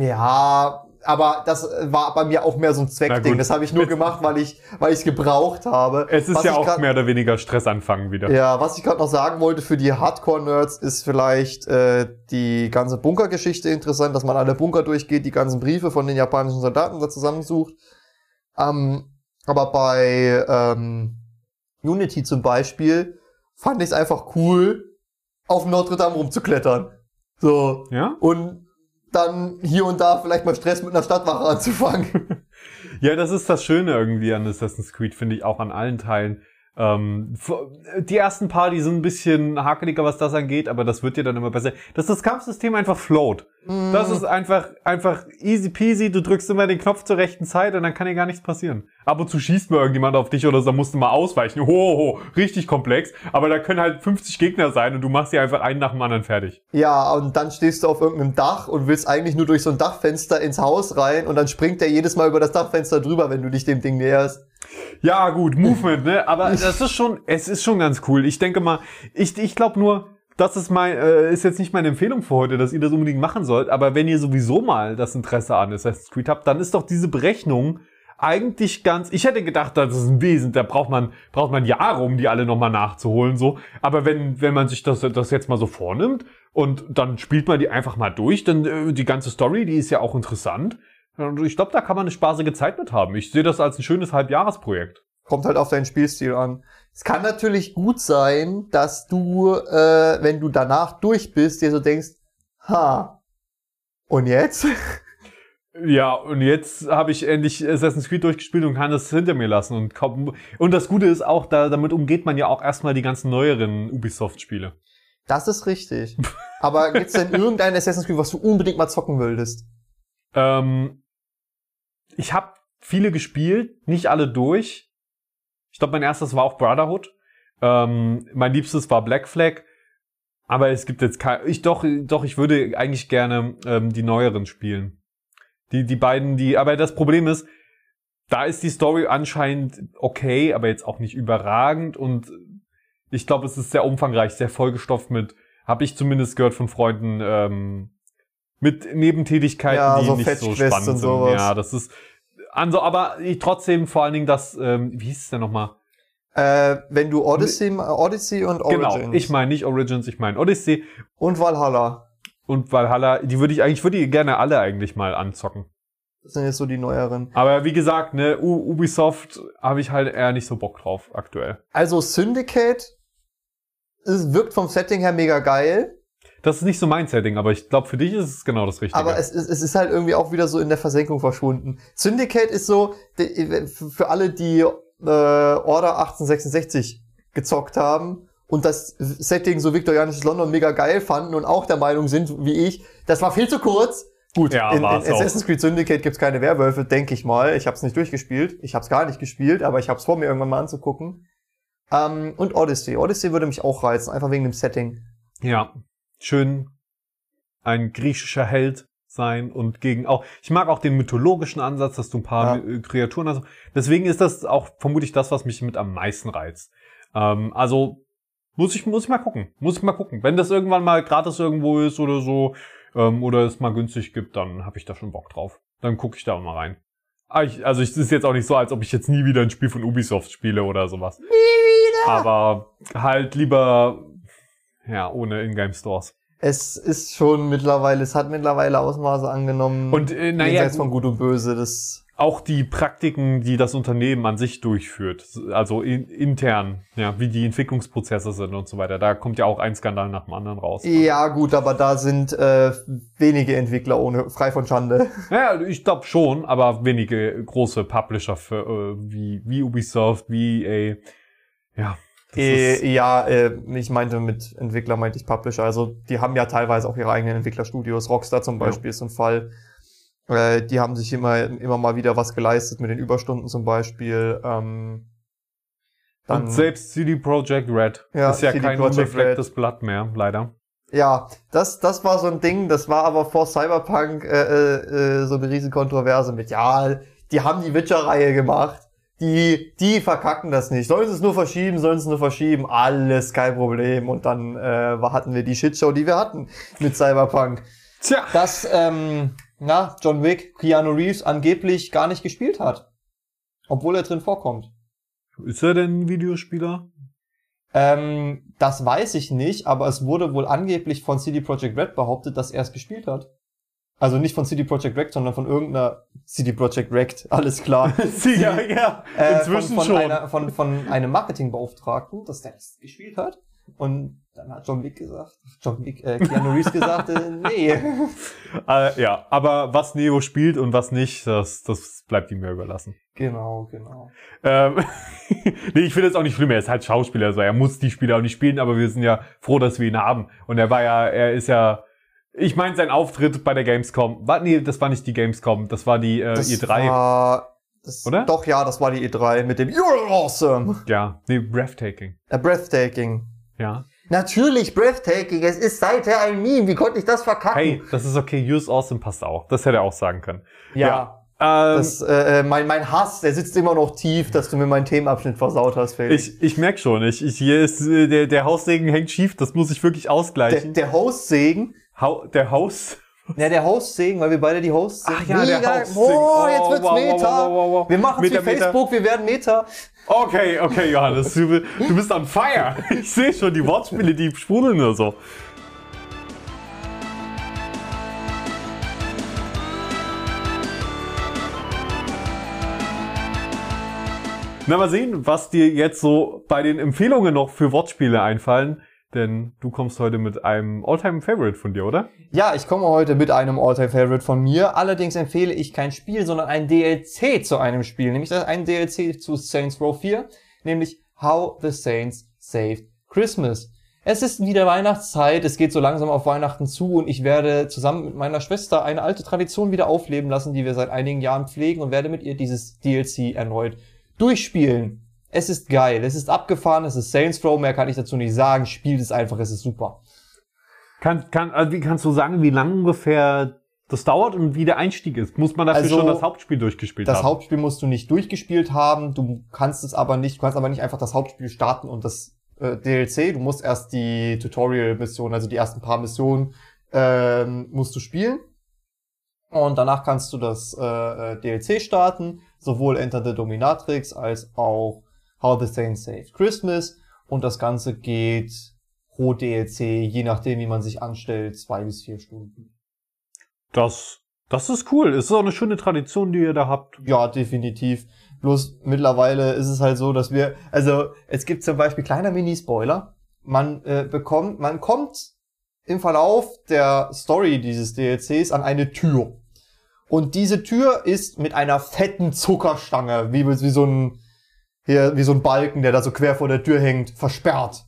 ja, aber das war bei mir auch mehr so ein Zweckding. Das habe ich nur gemacht, weil ich weil ich es gebraucht habe. Es ist Was ja ich auch grad, mehr oder weniger Stress anfangen wieder. Ja, was ich gerade noch sagen wollte für die Hardcore-Nerds ist vielleicht äh, die ganze Bunkergeschichte interessant, dass man alle Bunker durchgeht, die ganzen Briefe von den japanischen Soldaten da zusammensucht. Ähm, aber bei ähm, Unity zum Beispiel fand ich es einfach cool, auf Notre Dame rumzuklettern. So. Ja? Und dann hier und da vielleicht mal Stress mit einer Stadtwache anzufangen. Ja, das ist das Schöne irgendwie an Assassin's Creed, finde ich, auch an allen Teilen. Ähm, die ersten paar, die sind ein bisschen hakeliger, was das angeht, aber das wird ja dann immer besser. Dass das Kampfsystem einfach float. Mm. Das ist einfach, einfach easy peasy. Du drückst immer den Knopf zur rechten Zeit und dann kann dir gar nichts passieren. Ab und zu schießt mal irgendjemand auf dich oder so, dann musst du mal ausweichen. Hoho, richtig komplex. Aber da können halt fünfzig Gegner sein und du machst dir einfach einen nach dem anderen fertig. Ja, und dann stehst du auf irgendeinem Dach und willst eigentlich nur durch so ein Dachfenster ins Haus rein und dann springt der jedes Mal über das Dachfenster drüber, wenn du dich dem Ding näherst. Ja, gut, Movement, ne? Aber das ist schon, es ist schon ganz cool. Ich denke mal, ich, ich glaube nur, das ist mein, äh, ist jetzt nicht meine Empfehlung für heute, dass ihr das unbedingt machen sollt. Aber wenn ihr sowieso mal das Interesse an Assassin's Creed habt, dann ist doch diese Berechnung eigentlich ganz, ich hätte gedacht, das ist ein Wesen, da braucht man, braucht man Jahre, um die alle nochmal nachzuholen, so. Aber wenn, wenn man sich das, das jetzt mal so vornimmt und dann spielt man die einfach mal durch, dann, äh, die ganze Story, die ist ja auch interessant. Ich glaube, da kann man eine spaßige Zeit mit haben. Ich sehe das als ein schönes Halbjahresprojekt. Kommt halt auf deinen Spielstil an. Es kann natürlich gut sein, dass du, äh, wenn du danach durch bist, dir so denkst, ha, und jetzt? Ja, und jetzt habe ich endlich Assassin's Creed durchgespielt und kann es hinter mir lassen. Und, kaum, und das Gute ist auch, da, damit umgeht man ja auch erstmal die ganzen neueren Ubisoft-Spiele. Das ist richtig. Aber gibt's denn irgendein Assassin's Creed, was du unbedingt mal zocken würdest? Ähm... Ich habe viele gespielt, nicht alle durch. Ich glaube, mein erstes war auch Brotherhood. Ähm, mein liebstes war Black Flag. Aber es gibt jetzt kein... Ich doch, doch, ich würde eigentlich gerne ähm, die neueren spielen. Die, die beiden, die... Aber das Problem ist, da ist die Story anscheinend okay, aber jetzt auch nicht überragend. Und ich glaube, es ist sehr umfangreich, sehr vollgestopft mit... Habe ich zumindest gehört von Freunden... Ähm, mit Nebentätigkeiten, ja, die so nicht so Fetch-Quests spannend sind. Sowas. Ja, das ist... Also, aber ich, trotzdem vor allen Dingen das, ähm, wie hieß es denn nochmal? Äh, wenn du Odyssey, Odyssey und Origins. Genau, ich meine nicht Origins, ich meine Odyssey. Und Valhalla. Und Valhalla, die würde ich eigentlich, würde die gerne alle eigentlich mal anzocken. Das sind jetzt so die neueren. Aber wie gesagt, ne, U- Ubisoft habe ich halt eher nicht so Bock drauf aktuell. Also Syndicate, es wirkt vom Setting her mega geil. Das ist nicht so mein Setting, aber ich glaube, für dich ist es genau das Richtige. Aber es ist, es ist halt irgendwie auch wieder so in der Versenkung verschwunden. Syndicate ist so, die, für alle, die äh, Order achtzehnhundertsechsundsechzig gezockt haben und das Setting so viktorianisches London mega geil fanden und auch der Meinung sind, wie ich, das war viel zu kurz. Gut, ja, in, in war's Assassin's auch. Creed Syndicate gibt's keine Werwölfe, denke ich mal. Ich habe es nicht durchgespielt. Ich habe es gar nicht gespielt, aber ich habe es vor, mir irgendwann mal anzugucken. Ähm, und Odyssey. Odyssey würde mich auch reizen, einfach wegen dem Setting. Ja. Schön ein griechischer Held sein und gegen auch, ich mag auch den mythologischen Ansatz, dass du ein paar ja. Kreaturen hast. Deswegen ist das auch vermutlich das, was mich mit am meisten reizt. Ähm, also muss ich muss ich mal gucken, muss ich mal gucken. Wenn das irgendwann mal gratis irgendwo ist oder so ähm, oder es mal günstig gibt, dann habe ich da schon Bock drauf. Dann gucke ich da auch mal rein. Also es ist jetzt auch nicht so, als ob ich jetzt nie wieder ein Spiel von Ubisoft spiele oder sowas. Nie wieder. Aber halt lieber ja, ohne Ingame-Stores. Es ist schon mittlerweile, es hat mittlerweile Ausmaße angenommen. Und äh, naja, von Gut und Böse, das auch die Praktiken, die das Unternehmen an sich durchführt, also in, intern, ja, wie die Entwicklungsprozesse sind und so weiter. Da kommt ja auch ein Skandal nach dem anderen raus. Ja, gut, aber da sind äh, wenige Entwickler ohne frei von Schande. Ja, ich glaube schon, aber wenige große Publisher für, äh, wie wie Ubisoft, wie E A. Ja. Äh, ja, äh, ich meinte mit Entwickler, meinte ich Publisher. Also die haben ja teilweise auch ihre eigenen Entwicklerstudios. Rockstar zum Beispiel ja. ist so ein Fall. Äh, die haben sich immer immer mal wieder was geleistet mit den Überstunden zum Beispiel. Ähm, dann Und selbst C D Projekt Red ja, ist ja C D kein unbeflecktes Blatt mehr, leider. Ja, das das war so ein Ding. Das war aber vor Cyberpunk äh, äh, so eine riesen Kontroverse mit. Ja, die haben die Witcher-Reihe gemacht. Die, die verkacken das nicht. Sollen sie es nur verschieben, sollen sie es nur verschieben. Alles kein Problem. Und dann äh, hatten wir die Shitshow, die wir hatten mit Cyberpunk. Tja. Dass, ähm, na, John Wick, Keanu Reeves angeblich gar nicht gespielt hat. Obwohl er drin vorkommt. Ist er denn ein Videospieler? Ähm, das weiß ich nicht, aber es wurde wohl angeblich von C D Projekt Red behauptet, dass er es gespielt hat. Also nicht von C D Projekt Red, sondern von irgendeiner C D Projekt Red, alles klar. ja, ja, äh, inzwischen von, von schon. Einer, von, von einem Marketingbeauftragten, dass der das gespielt hat. Und dann hat John Wick gesagt, John Wick, äh, Keanu Reeves gesagt, äh, nee. Äh, ja, aber was Neo spielt und was nicht, das, das bleibt ihm ja überlassen. Genau, genau. Ähm, nee, ich finde es auch nicht schlimm, er ist halt Schauspieler, also er muss die Spiele auch nicht spielen, aber wir sind ja froh, dass wir ihn haben. Und er war ja, er ist ja, ich meine, sein Auftritt bei der Gamescom, war, nee, das war nicht die Gamescom, das war die äh, das E drei. War, das, oder? Doch, ja, das war die E drei mit dem You're awesome. Ja, nee, breathtaking. A breathtaking. Ja. Natürlich breathtaking, es ist seither ein Meme, wie konnte ich das verkacken? Hey, das ist okay, You're awesome passt auch, das hätte er auch sagen können. Ja. ja. Ähm, das, äh, mein, mein Hass, der sitzt immer noch tief, dass du mir meinen Themenabschnitt versaut hast, Felix. Ich, ich merk schon, ich, ich, hier ist, äh, der, der Haussegen hängt schief, das muss ich wirklich ausgleichen. Der, der Hostsegen? Hau, der Haus? Ja, der Hostsegen, weil wir beide die Hosts sind. Ach ja, der Hostsegen. Oh, jetzt Oh, wird's wow, Meta. wow, wow, wow, wow. Wir machen's Meta, wie Facebook, wir werden Meta. Okay, okay, Johannes, du, du bist on fire. Ich sehe schon die Wortspiele, die sprudeln nur so. Na, mal sehen, was dir jetzt so bei den Empfehlungen noch für Wortspiele einfallen. Denn du kommst heute mit einem All-Time-Favorite von dir, oder? Ja, ich komme heute mit einem All-Time-Favorite von mir. Allerdings empfehle ich kein Spiel, sondern ein D L C zu einem Spiel. Nämlich ein D L C zu Saints Row vier. Nämlich How the Saints Saved Christmas. Es ist wieder Weihnachtszeit, es geht so langsam auf Weihnachten zu und ich werde zusammen mit meiner Schwester eine alte Tradition wieder aufleben lassen, die wir seit einigen Jahren pflegen und werde mit ihr dieses D L C erneut durchspielen. Es ist geil, es ist abgefahren, es ist Saints Row, mehr kann ich dazu nicht sagen. Spielt es einfach, es ist super. Kann, kann, also wie kannst du sagen, wie lange ungefähr das dauert und wie der Einstieg ist? Muss man dafür Also, schon das Hauptspiel durchgespielt das haben? Das Hauptspiel musst du nicht durchgespielt haben, du kannst es aber nicht, du kannst aber nicht einfach das Hauptspiel starten und das äh, D L C, du musst erst die Tutorial-Missionen, also die ersten paar Missionen, ähm, musst du spielen. Und danach kannst du das äh, D L C starten, sowohl Enter the Dominatrix als auch How the Saints Saved Christmas. Und das Ganze geht pro D L C, je nachdem wie man sich anstellt, zwei bis vier Stunden. Das, das ist cool. Es ist auch eine schöne Tradition, die ihr da habt. Ja, definitiv. Bloß mittlerweile ist es halt so, dass wir, also es gibt zum Beispiel kleiner Mini-Spoiler. Man äh, bekommt, man kommt im Verlauf der Story dieses D L Cs an eine Tür. Und diese Tür ist mit einer fetten Zuckerstange, wie, wie so ein, hier, wie so ein Balken, der da so quer vor der Tür hängt, versperrt.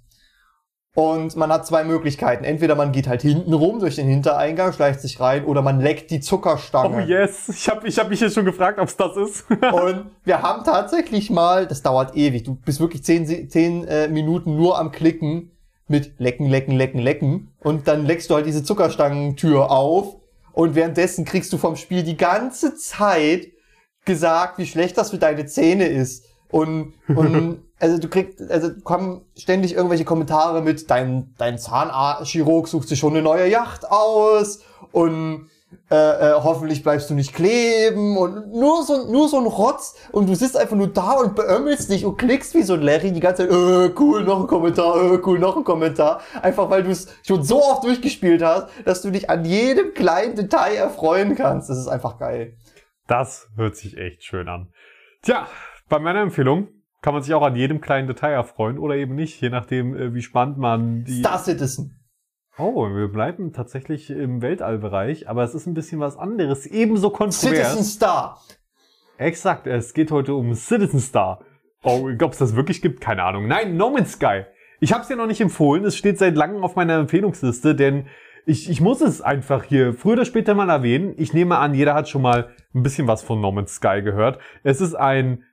Und man hat zwei Möglichkeiten. Entweder man geht halt hinten rum durch den Hintereingang, schleicht sich rein, oder man leckt die Zuckerstange. Oh yes, ich habe ich hab mich jetzt schon gefragt, ob es das ist. Und wir haben tatsächlich mal, das dauert ewig, du bist wirklich zehn, zehn äh, Minuten nur am Klicken mit lecken, lecken, lecken, lecken. Und dann leckst du halt diese Zuckerstangentür auf. Und währenddessen kriegst du vom Spiel die ganze Zeit gesagt, wie schlecht das für deine Zähne ist. Und, und also du kriegst, also kommen ständig irgendwelche Kommentare mit, dein, dein Zahnchirurg sucht sich schon eine neue Yacht aus und äh, äh, hoffentlich bleibst du nicht kleben und nur so, nur so ein Rotz und du sitzt einfach nur da und beömmelst dich und klickst wie so ein Larry die ganze Zeit, äh, cool, noch ein Kommentar, äh, cool, noch ein Kommentar. Einfach weil du es schon so oft durchgespielt hast, dass du dich an jedem kleinen Detail erfreuen kannst. Das ist einfach geil. Das hört sich echt schön an. Tja, bei meiner Empfehlung kann man sich auch an jedem kleinen Detail erfreuen oder eben nicht, je nachdem, wie spannend man die... Star Citizen. Oh, wir bleiben tatsächlich im Weltallbereich, aber es ist ein bisschen was anderes, ebenso kontrovers. Citizen Star. Exakt, es geht heute um Citizen Star. Oh, ob es das wirklich gibt, keine Ahnung. Nein, No Man's Sky. Ich habe es ja noch nicht empfohlen, es steht seit langem auf meiner Empfehlungsliste, denn ich, ich muss es einfach hier früher oder später mal erwähnen. Ich nehme an, jeder hat schon mal ein bisschen was von No Man's Sky gehört. Es ist ein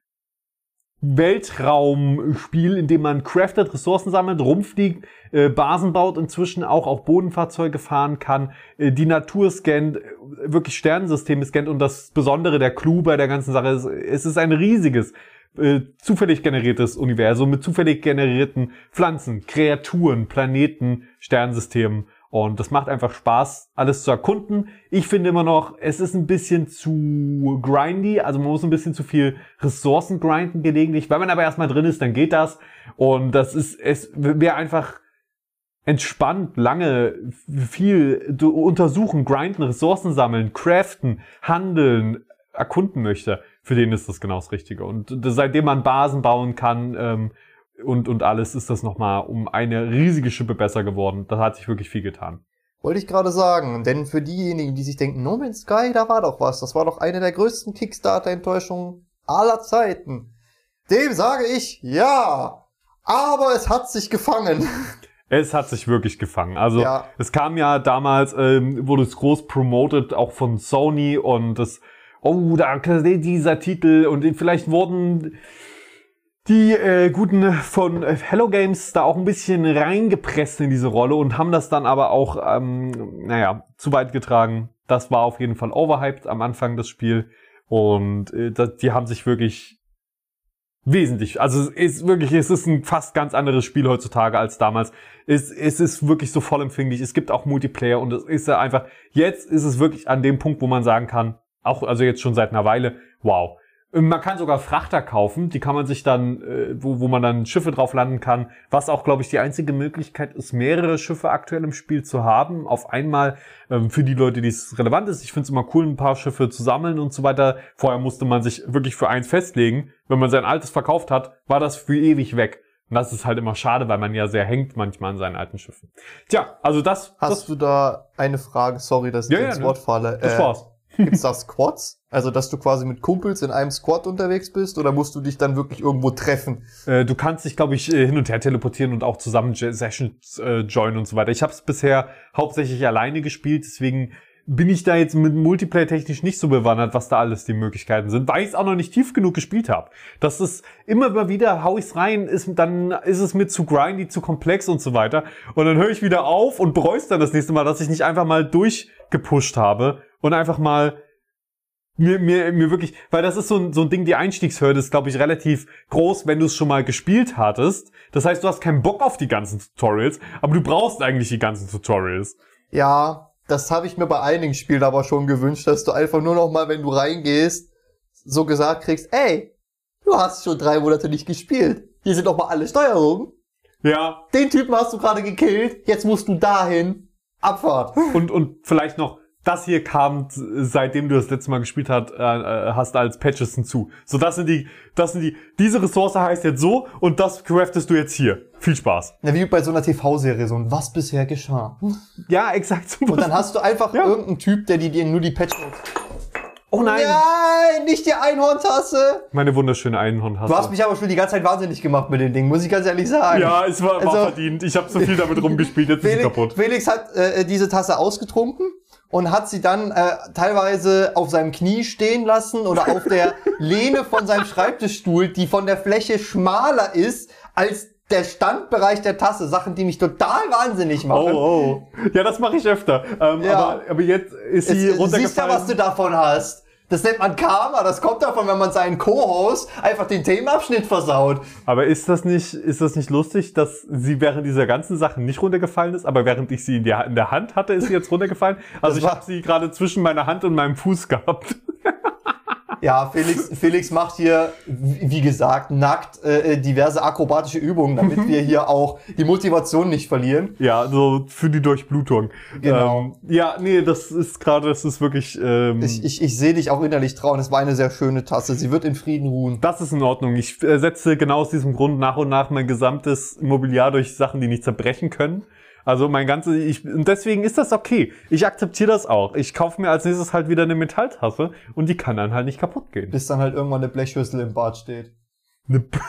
Weltraumspiel, in dem man craftet, Ressourcen sammelt, rumfliegt, äh, Basen baut, inzwischen auch auf Bodenfahrzeuge fahren kann, äh, die Natur scannt, äh, wirklich Sternensysteme scannt und das Besondere, der Clou bei der ganzen Sache ist, es ist ein riesiges, äh, zufällig generiertes Universum mit zufällig generierten Pflanzen, Kreaturen, Planeten, Sternsystemen. Und das macht einfach Spaß, alles zu erkunden. Ich finde immer noch, es ist ein bisschen zu grindy, also man muss ein bisschen zu viel Ressourcen grinden gelegentlich. Wenn man aber erstmal drin ist, dann geht das. Und das ist, es wäre einfach entspannt, lange, viel untersuchen, grinden, Ressourcen sammeln, craften, handeln, erkunden möchte. Für den ist das genau das Richtige. Und seitdem man Basen bauen kann, ähm, und, und alles ist das nochmal um eine riesige Schippe besser geworden. Da hat sich wirklich viel getan. Wollte ich gerade sagen, denn für diejenigen, die sich denken, No Man's Sky, da war doch was. Das war doch eine der größten Kickstarter-Enttäuschungen aller Zeiten. Dem sage ich, ja, aber es hat sich gefangen. Es hat sich wirklich gefangen. Also Ja. es kam ja damals, ähm, wurde es groß promoted, auch von Sony und das, oh, da dieser Titel und vielleicht wurden die äh, Guten von äh, Hello Games da auch ein bisschen reingepresst in diese Rolle und haben das dann aber auch, ähm, naja, zu weit getragen. Das war auf jeden Fall overhyped am Anfang, das Spiel. Und äh, das, die haben sich wirklich wesentlich, also es ist wirklich, es ist ein fast ganz anderes Spiel heutzutage als damals. Es, es ist wirklich so vollempfänglich. Es gibt auch Multiplayer und es ist ja einfach, jetzt ist es wirklich an dem Punkt, wo man sagen kann, auch also jetzt schon seit einer Weile, wow. Man kann sogar Frachter kaufen, die kann man sich dann, äh, wo, wo man dann Schiffe drauf landen kann, was auch, glaube ich, die einzige Möglichkeit ist, mehrere Schiffe aktuell im Spiel zu haben, auf einmal, ähm, für die Leute, die es relevant ist. Ich finde es immer cool, ein paar Schiffe zu sammeln und so weiter. Vorher musste man sich wirklich für eins festlegen. Wenn man sein altes verkauft hat, war das für ewig weg. Und das ist halt immer schade, weil man ja sehr hängt manchmal an seinen alten Schiffen. Tja, also das... Hast das, du da eine Frage? Sorry, dass ich Ja, dir ja, ins ne. Wort falle. das Äh, war's. Gibt's da Squads? Also, dass du quasi mit Kumpels in einem Squad unterwegs bist? Oder musst du dich dann wirklich irgendwo treffen? Äh, du kannst dich, glaube ich, äh, hin und her teleportieren und auch zusammen J- Sessions äh, joinen und so weiter. Ich habe es bisher hauptsächlich alleine gespielt, deswegen bin ich da jetzt mit Multiplayer technisch nicht so bewandert, was da alles die Möglichkeiten sind, weil ich es auch noch nicht tief genug gespielt habe. Das ist immer mal wieder, hau ich's rein, ist, dann ist es mir zu grindy, zu komplex und so weiter. Und dann höre ich wieder auf und bereue dann das nächste Mal, dass ich nicht einfach mal durchgepusht habe und einfach mal Mir, mir, mir wirklich, weil das ist so ein, so ein Ding, die Einstiegshürde ist, glaube ich, relativ groß, wenn du es schon mal gespielt hattest. Das heißt, du hast keinen Bock auf die ganzen Tutorials, aber du brauchst eigentlich die ganzen Tutorials. Ja, das habe ich mir bei einigen Spielen aber schon gewünscht, dass du einfach nur noch mal, wenn du reingehst, so gesagt kriegst, ey, du hast schon drei Monate nicht gespielt. Hier sind doch mal alle Steuerungen. Ja. Den Typen hast du gerade gekillt, jetzt musst du dahin. Abfahrt. Und, und vielleicht noch, das hier kam, seitdem du das letzte Mal gespielt hast, äh, hast als Patches hinzu. So, das sind die, das sind die, diese Ressource heißt jetzt so und das craftest du jetzt hier. Viel Spaß. Ja, wie bei so einer T V-Serie, so ein Was bisher geschah. Ja, exakt. Und dann hast du einfach Ja. irgendeinen Typ, der dir nur die Patch... Oh nein! Nein, nicht die Einhorntasse! Meine wunderschöne Einhorntasse. Du hast mich aber schon die ganze Zeit wahnsinnig gemacht mit den Dingen, muss ich ganz ehrlich sagen. Ja, es war, war Also- verdient. Ich habe so viel damit rumgespielt, jetzt ist sie Felix, kaputt. Felix hat äh, diese Tasse ausgetrunken und hat sie dann äh, teilweise auf seinem Knie stehen lassen oder auf der Lehne von seinem Schreibtischstuhl, die von der Fläche schmaler ist als der Standbereich der Tasse. Sachen, die mich total wahnsinnig machen. Oh, oh. Ja, das mache ich öfter. Ähm, Ja. aber, aber jetzt ist sie Es, du runtergefallen. siehst ja, was du davon hast. Das nennt man Karma. Das kommt davon, wenn man seinen Co-Host einfach den Themenabschnitt versaut. Aber ist das nicht, ist das nicht lustig, dass sie während dieser ganzen Sachen nicht runtergefallen ist, aber während ich sie in der, in der Hand hatte, ist sie jetzt runtergefallen? Also Das ich war- habe sie gerade zwischen meiner Hand und meinem Fuß gehabt. Ja, Felix, Felix macht hier, wie gesagt, nackt äh, diverse akrobatische Übungen, damit wir hier auch die Motivation nicht verlieren. Ja, so für die Durchblutung. Genau. Ähm, ja, nee, das ist gerade, das ist wirklich, ähm, Ich, ich, ich sehe dich auch innerlich trauen. Es war eine sehr schöne Tasse. Sie wird in Frieden ruhen. das ist in Ordnung. Ich äh, setze genau aus diesem Grund nach und nach mein gesamtes Mobiliar durch Sachen, die nicht zerbrechen können. Also mein ganzes, ich, und deswegen ist das okay. Ich akzeptiere das auch. Ich kaufe mir als nächstes halt wieder eine Metalltasse und die kann dann halt nicht kaputt gehen. Bis dann halt irgendwann eine Blechschüssel im Bad steht. Ne P-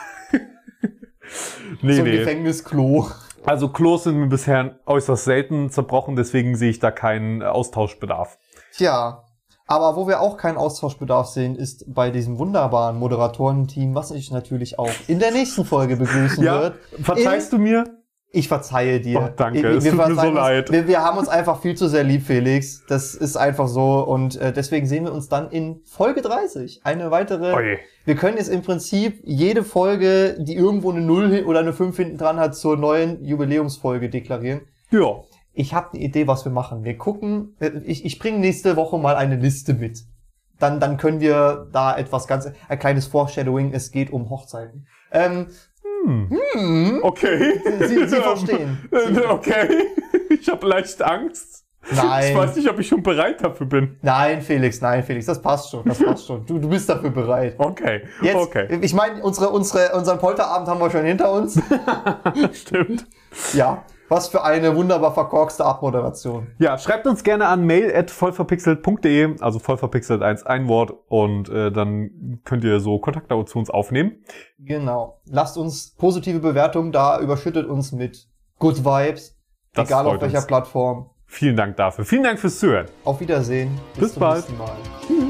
nee, So ein nee. Gefängnisklo. Also Klos sind mir bisher äußerst selten zerbrochen, deswegen sehe ich da keinen Austauschbedarf. Tja. Aber wo wir auch keinen Austauschbedarf sehen, ist bei diesem wunderbaren Moderatorenteam, was ich natürlich auch in der nächsten Folge begrüßen Ja, wird. verzeihst du mir? Ich verzeihe dir. Oh, danke, Ich, es tut mir verzeihen so uns, leid. Wir, wir haben uns einfach viel zu sehr lieb, Felix. Das ist einfach so. Und äh, deswegen sehen wir uns dann in Folge dreißig. Eine weitere. Oje. Wir können jetzt im Prinzip jede Folge, die irgendwo eine null hin- oder eine fünf hinten dran hat, zur neuen Jubiläumsfolge deklarieren. Ja. Ich habe eine Idee, was wir machen. Wir gucken, äh, ich, ich bringe nächste Woche mal eine Liste mit. Dann, dann können wir da etwas ganz, ein kleines Foreshadowing, es geht um Hochzeiten. Ähm, Okay. Sie- Sie verstehen. Ähm, Okay. Ich habe leicht Angst. Nein. Ich weiß nicht, ob ich schon bereit dafür bin. Nein, Felix, nein, Felix, das passt schon, das passt schon. Du, du bist dafür bereit. Okay, Jetzt, okay. Ich meine, unsere, unsere, unseren Polterabend haben wir schon hinter uns. Stimmt. Ja, was für eine wunderbar verkorkste Abmoderation. Ja, schreibt uns gerne an mail at vollverpixelt punkt de, also vollverpixelt eins, ein Wort, und äh, dann könnt ihr so Kontakte zu uns aufnehmen. Genau. Lasst uns positive Bewertungen da, überschüttet uns mit Good Vibes, Das egal auf freut welcher uns. Plattform. Vielen Dank dafür. Vielen Dank fürs Zuhören. Auf Wiedersehen. Bis zum bald. nächsten Mal. Tschüss.